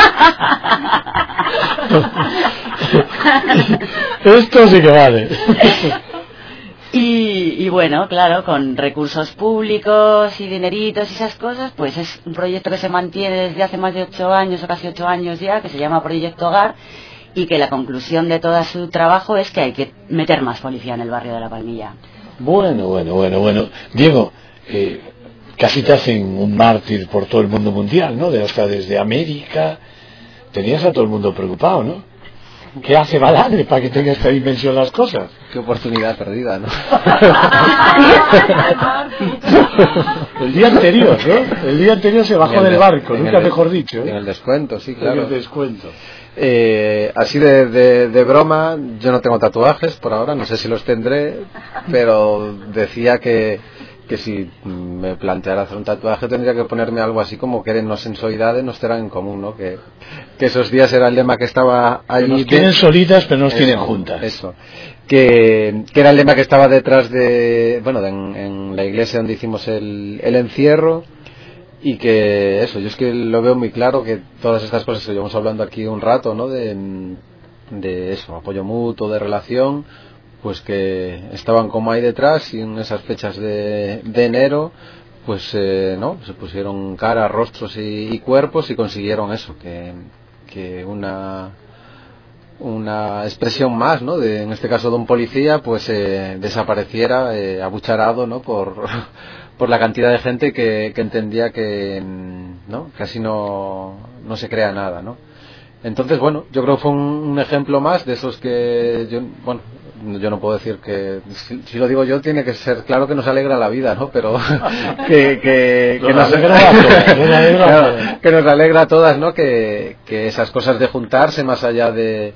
Esto sí que vale. Y bueno, claro, con recursos públicos y dineritos y esas cosas, pues es un proyecto que se mantiene desde hace más de 8 años o casi 8 años ya, que se llama Proyecto Hogar, y que la conclusión de todo su trabajo es que hay que meter más policía en el barrio de La Palmilla. Bueno. Diego, casi te hacen un mártir por todo el mundo mundial, ¿no? Hasta desde América. Tenías a todo el mundo preocupado, ¿no? ¿Qué hace Baladre para que tenga esta dimensión las cosas? Qué oportunidad perdida, ¿no? El día anterior, ¿no? El día anterior se bajó del barco, nunca mejor dicho, ¿eh? En el descuento, sí, claro. En el descuento. Así de broma, yo no tengo tatuajes por ahora, no sé si los tendré, pero decía que si me planteara hacer un tatuaje tendría que ponerme algo así como que no sensualidades nos serán en común, ¿no? Que esos días era el lema que estaba allí. Que nos tienen solitas pero nos tienen juntas. Eso. Que era el lema que estaba detrás en la iglesia donde hicimos el encierro. Y que eso, yo es que lo veo muy claro, que todas estas cosas que llevamos hablando aquí un rato, ¿no? De eso, apoyo mutuo, de relación, pues que estaban como ahí detrás, y en esas fechas de enero, pues se pusieron caras, rostros y cuerpos, y consiguieron eso, que una expresión más, ¿no? En este caso de un policía, pues desapareciera abucharado, ¿no? Por la cantidad de gente que entendía que, ¿no? Que así no se crea nada, ¿no? Entonces, bueno, yo creo que fue un ejemplo más de esos que yo no puedo decir que, si lo digo yo, tiene que ser claro que nos alegra la vida, ¿no? Pero que nos alegra a todas, ¿no? Que esas cosas de juntarse, más allá de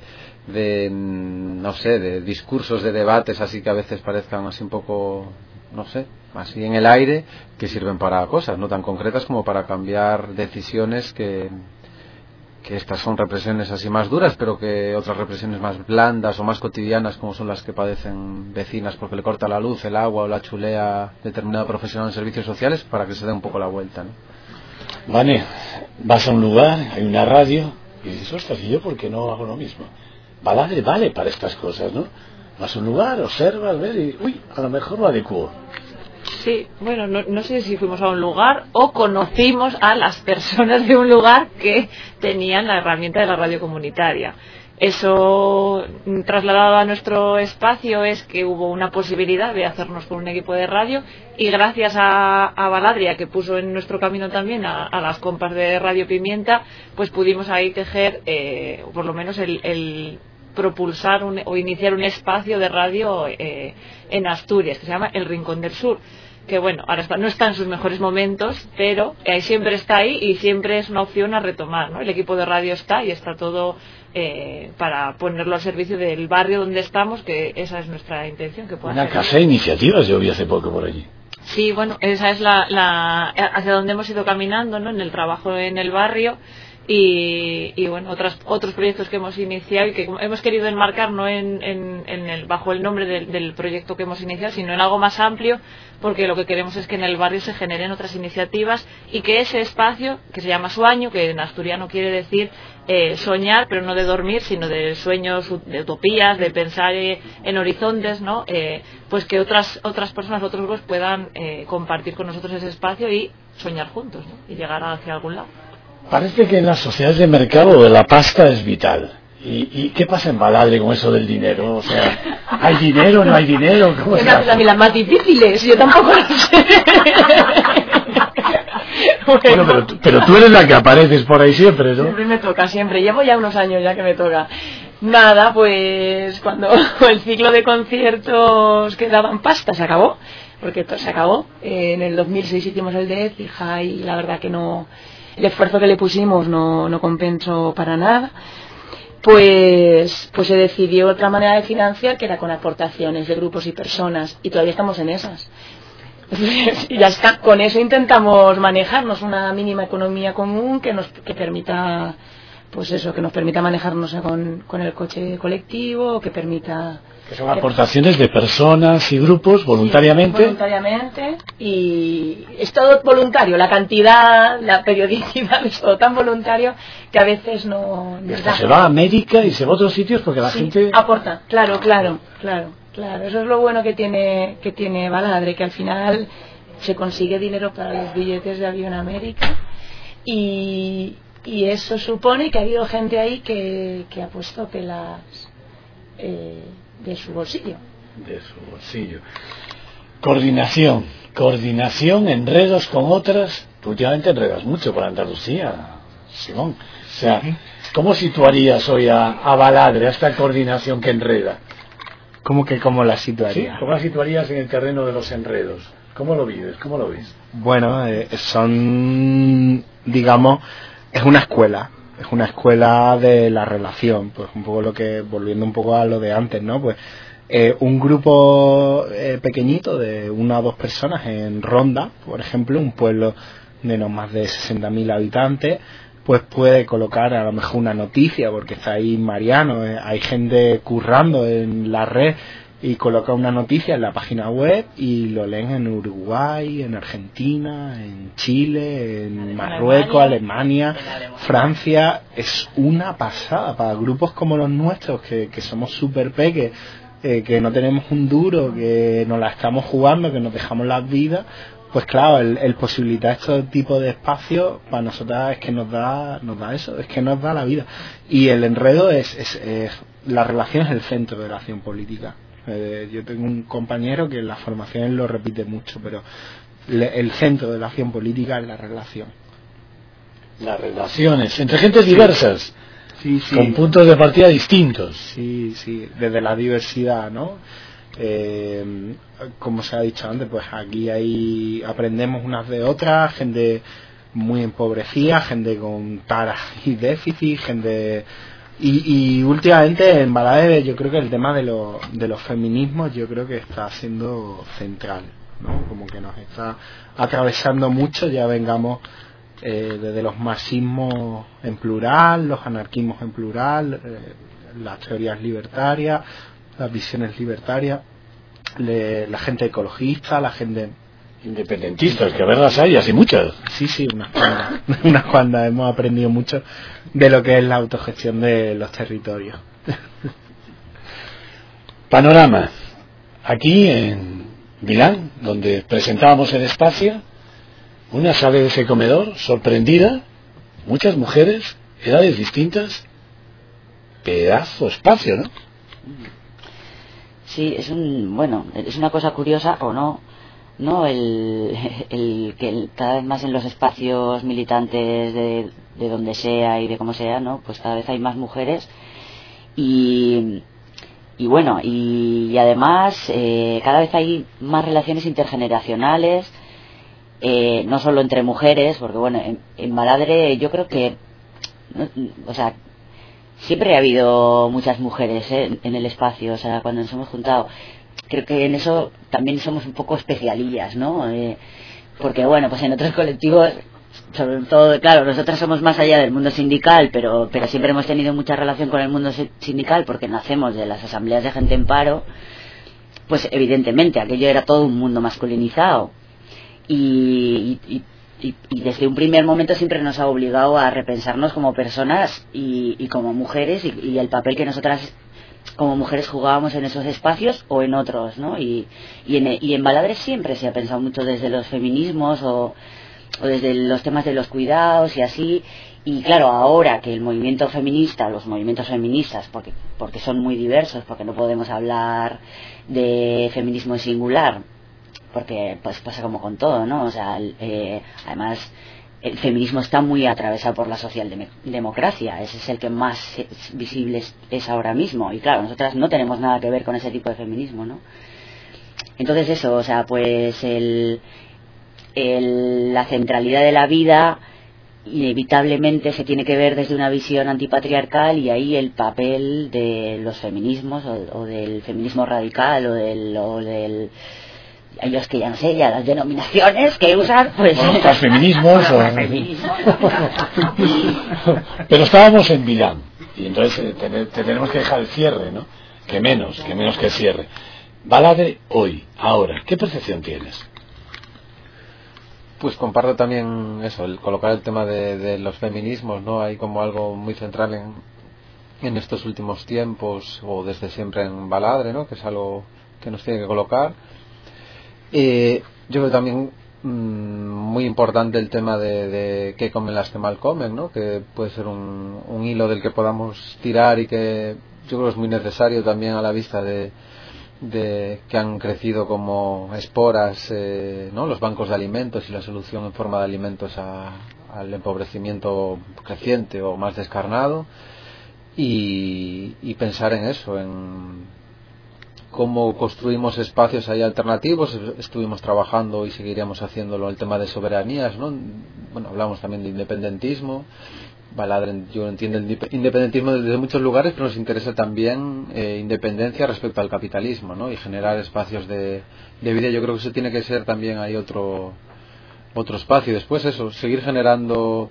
no sé, de discursos, de debates así que a veces parezcan así un poco, no sé, así en el aire, que sirven para cosas no tan concretas como para cambiar decisiones que estas son represiones así más duras, pero que otras represiones más blandas o más cotidianas, como son las que padecen vecinas porque le corta la luz, el agua o la chulea determinado profesional en servicios sociales, para que se dé un poco la vuelta, ¿no? Vale, vas a un lugar, hay una radio y dices, ostras, ¿y yo por qué no hago lo mismo? Baladre vale para estas cosas, ¿no? Vas a un lugar, observas, ves y, uy, a lo mejor lo adecuo. Sí, bueno, no sé si fuimos a un lugar o conocimos a las personas de un lugar que tenían la herramienta de la radio comunitaria. Eso, trasladado a nuestro espacio, es que hubo una posibilidad de hacernos con un equipo de radio, y gracias a Baladria, que puso en nuestro camino también a las compas de Radio Pimienta, pues pudimos ahí tejer, por lo menos el propulsar o iniciar un espacio de radio en Asturias, que se llama El Rincón del Sur, que bueno, ahora no está en sus mejores momentos, pero siempre está ahí y siempre es una opción a retomar, ¿no? El equipo de radio está y está todo para ponerlo al servicio del barrio donde estamos, que esa es nuestra intención, que pueda una ser. casa de iniciativas yo vi hace poco por allí. Sí, bueno, esa es la hacia donde hemos ido caminando, ¿no? En el trabajo en el barrio. Y bueno, otros proyectos que hemos iniciado y que hemos querido enmarcar no bajo el nombre del proyecto que hemos iniciado, sino en algo más amplio, porque lo que queremos es que en el barrio se generen otras iniciativas y que ese espacio, que se llama sueño, que en asturiano quiere decir soñar, pero no de dormir, sino de sueños, de utopías, de pensar en horizontes, ¿no? Pues que otras personas, otros grupos puedan compartir con nosotros ese espacio y soñar juntos, ¿no? Y llegar hacia algún lado. Parece que en las sociedades de mercado la pasta es vital. ¿Y qué pasa en Baladre con eso del dinero? O sea, ¿hay dinero, no hay dinero? ¿Cómo se hace? A mí las más difíciles, yo tampoco lo sé. Bueno, pero tú eres la que apareces por ahí siempre, ¿no? Siempre me toca, siempre. Llevo ya unos años ya que me toca. Nada, pues cuando el ciclo de conciertos que daban pasta se acabó, porque todo se acabó. En el 2006 hicimos el de Écija y la verdad que no, el esfuerzo que le pusimos no compensó para nada. Pues se decidió otra manera de financiar, que era con aportaciones de grupos y personas, y todavía estamos en esas. Y ya está, con eso intentamos manejarnos una mínima economía común que permita, pues eso, que nos permita manejarnos con el coche colectivo, que permita... Que son aportaciones de personas y grupos voluntariamente. Sí, voluntariamente, y es todo voluntario, la cantidad, la periodicidad es todo tan voluntario que a veces no... Se va a América y se va a otros sitios porque la gente... aporta, claro, eso es lo bueno que tiene Baladre, que al final se consigue dinero para los billetes de avión a América, y eso supone que ha habido gente ahí que ha puesto pelas de su bolsillo. Coordinación, enredos con otras. Tú últimamente enredas mucho por Andalucía, Simón. O sea, ¿cómo situarías hoy a Baladre, a esta coordinación que enreda? ¿Cómo la situaría? ¿Sí? ¿Cómo la situarías en el terreno de los enredos? ¿Cómo lo vives? ¿Cómo lo ves? Bueno, son, digamos, es una escuela de la relación, pues un poco volviendo un poco a lo de antes, ¿no? Pues un grupo pequeñito de 1 o 2 personas en Ronda, por ejemplo, un pueblo de no más de 60.000 habitantes, pues puede colocar a lo mejor una noticia, porque está ahí Mariano, hay gente currando en la red y coloca una noticia en la página web y lo leen en Uruguay, en Argentina, en Chile, en Marruecos, Alemania, Francia. Es una pasada para grupos como los nuestros, que somos súper peques, que no tenemos un duro, que nos la estamos jugando, que nos dejamos las vidas. Pues claro, el posibilitar este tipo de espacios para nosotras es que nos da eso, es que nos da la vida. Y el enredo es la relación es el centro de la acción política. Yo tengo un compañero que en las formaciones lo repite mucho, pero el centro de la acción política es la relación. Las relaciones entre gentes diversas, sí, con puntos de partida distintos. Sí, desde la diversidad, ¿no? Como se ha dicho antes, pues aquí aprendemos unas de otras, gente muy empobrecida, gente con taras y déficit, gente... Y últimamente en Balade yo creo que el tema de los feminismos yo creo que está siendo central, ¿no? Como que nos está atravesando mucho, ya vengamos desde los marxismos en plural, los anarquismos en plural, las teorías libertarias, las visiones libertarias, la gente ecologista, la gente independentistas, que verlas hay así muchas. Sí, unas cuantas. Hemos aprendido mucho de lo que es la autogestión de los territorios. Panorama. Aquí en Milán, donde presentábamos el espacio, una sale de ese comedor sorprendida, muchas mujeres, edades distintas, pedazo espacio, ¿no? Sí, es una cosa curiosa o no el que cada vez más en los espacios militantes de donde sea y de cómo sea, ¿no? Pues cada vez hay más mujeres y además cada vez hay más relaciones intergeneracionales, no solo entre mujeres, porque en Baladre yo creo que siempre ha habido muchas mujeres en el espacio, cuando nos hemos juntado. Creo que en eso también somos un poco especialillas, ¿no? Porque pues en otros colectivos, sobre todo, claro, nosotras somos más allá del mundo sindical, pero siempre hemos tenido mucha relación con el mundo sindical porque nacemos de las asambleas de gente en paro. Pues evidentemente aquello era todo un mundo masculinizado y desde un primer momento siempre nos ha obligado a repensarnos como personas y como mujeres y el papel que nosotras como mujeres jugábamos en esos espacios o en otros, ¿no? Y en Baladre siempre se ha pensado mucho desde los feminismos o desde los temas de los cuidados y así. Y claro, ahora que el movimiento feminista, los movimientos feministas, porque son muy diversos, porque no podemos hablar de feminismo en singular, porque pues pasa como con todo, ¿no? Además el feminismo está muy atravesado por la socialdemocracia, ese es el que más visible es ahora mismo, y claro, nosotras no tenemos nada que ver con ese tipo de feminismo, ¿no? Entonces eso, pues la centralidad de la vida inevitablemente se tiene que ver desde una visión antipatriarcal, y ahí el papel de los feminismos o del feminismo radical o del ellos que ya no sé, ya las denominaciones que usan, pues transfeminismos pero estábamos en Milán y entonces tenemos que dejar el cierre, ¿no? Que menos que el cierre. Baladre hoy, ahora, ¿qué percepción tienes? Pues comparto también eso, el colocar el tema de los feminismos, ¿no? Hay como algo muy central en estos últimos tiempos o desde siempre en Baladre, ¿no? Que es algo que nos tiene que colocar. Yo creo también muy importante el tema de qué comen las que mal comen, ¿no? Que puede ser un hilo del que podamos tirar y que yo creo es muy necesario también a la vista de que han crecido como esporas, ¿no? Los bancos de alimentos y la solución en forma de alimentos al empobrecimiento creciente o más descarnado, y pensar en eso, en cómo construimos espacios ahí alternativos. Estuvimos trabajando y seguiríamos haciéndolo el tema de soberanías, ¿no? Hablamos también de independentismo. Baladre, yo entiendo el independentismo desde muchos lugares, pero nos interesa también independencia respecto al capitalismo, ¿no? Y generar espacios de vida. Yo creo que eso tiene que ser también ahí otro espacio. Después eso, seguir generando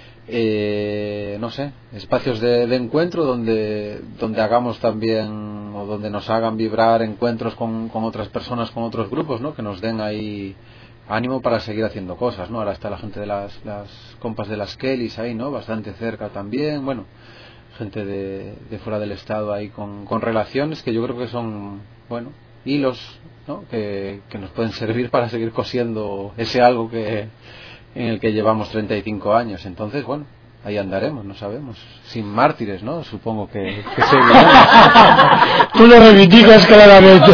espacios de encuentro donde hagamos también, o donde nos hagan vibrar encuentros con otras personas, con otros grupos, ¿no? Que nos den ahí ánimo para seguir haciendo cosas, ¿no? Ahora está la gente de las compas de las Kellys ahí, ¿no? Bastante cerca también, gente de fuera del estado ahí con relaciones que yo creo que son, hilos, ¿no? Que nos pueden servir para seguir cosiendo ese algo en el que llevamos 35 años. Entonces, ahí andaremos, no sabemos. Sin mártires, ¿no? Supongo que Tú lo reivindicas claramente.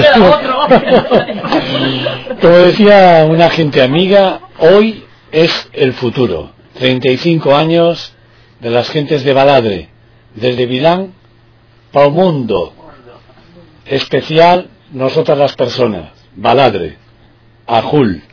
Como decía una gente amiga, hoy es el futuro. 35 años de las gentes de Baladre, desde Vilán para el mundo. Especial nosotras las personas, Baladre, Ajul.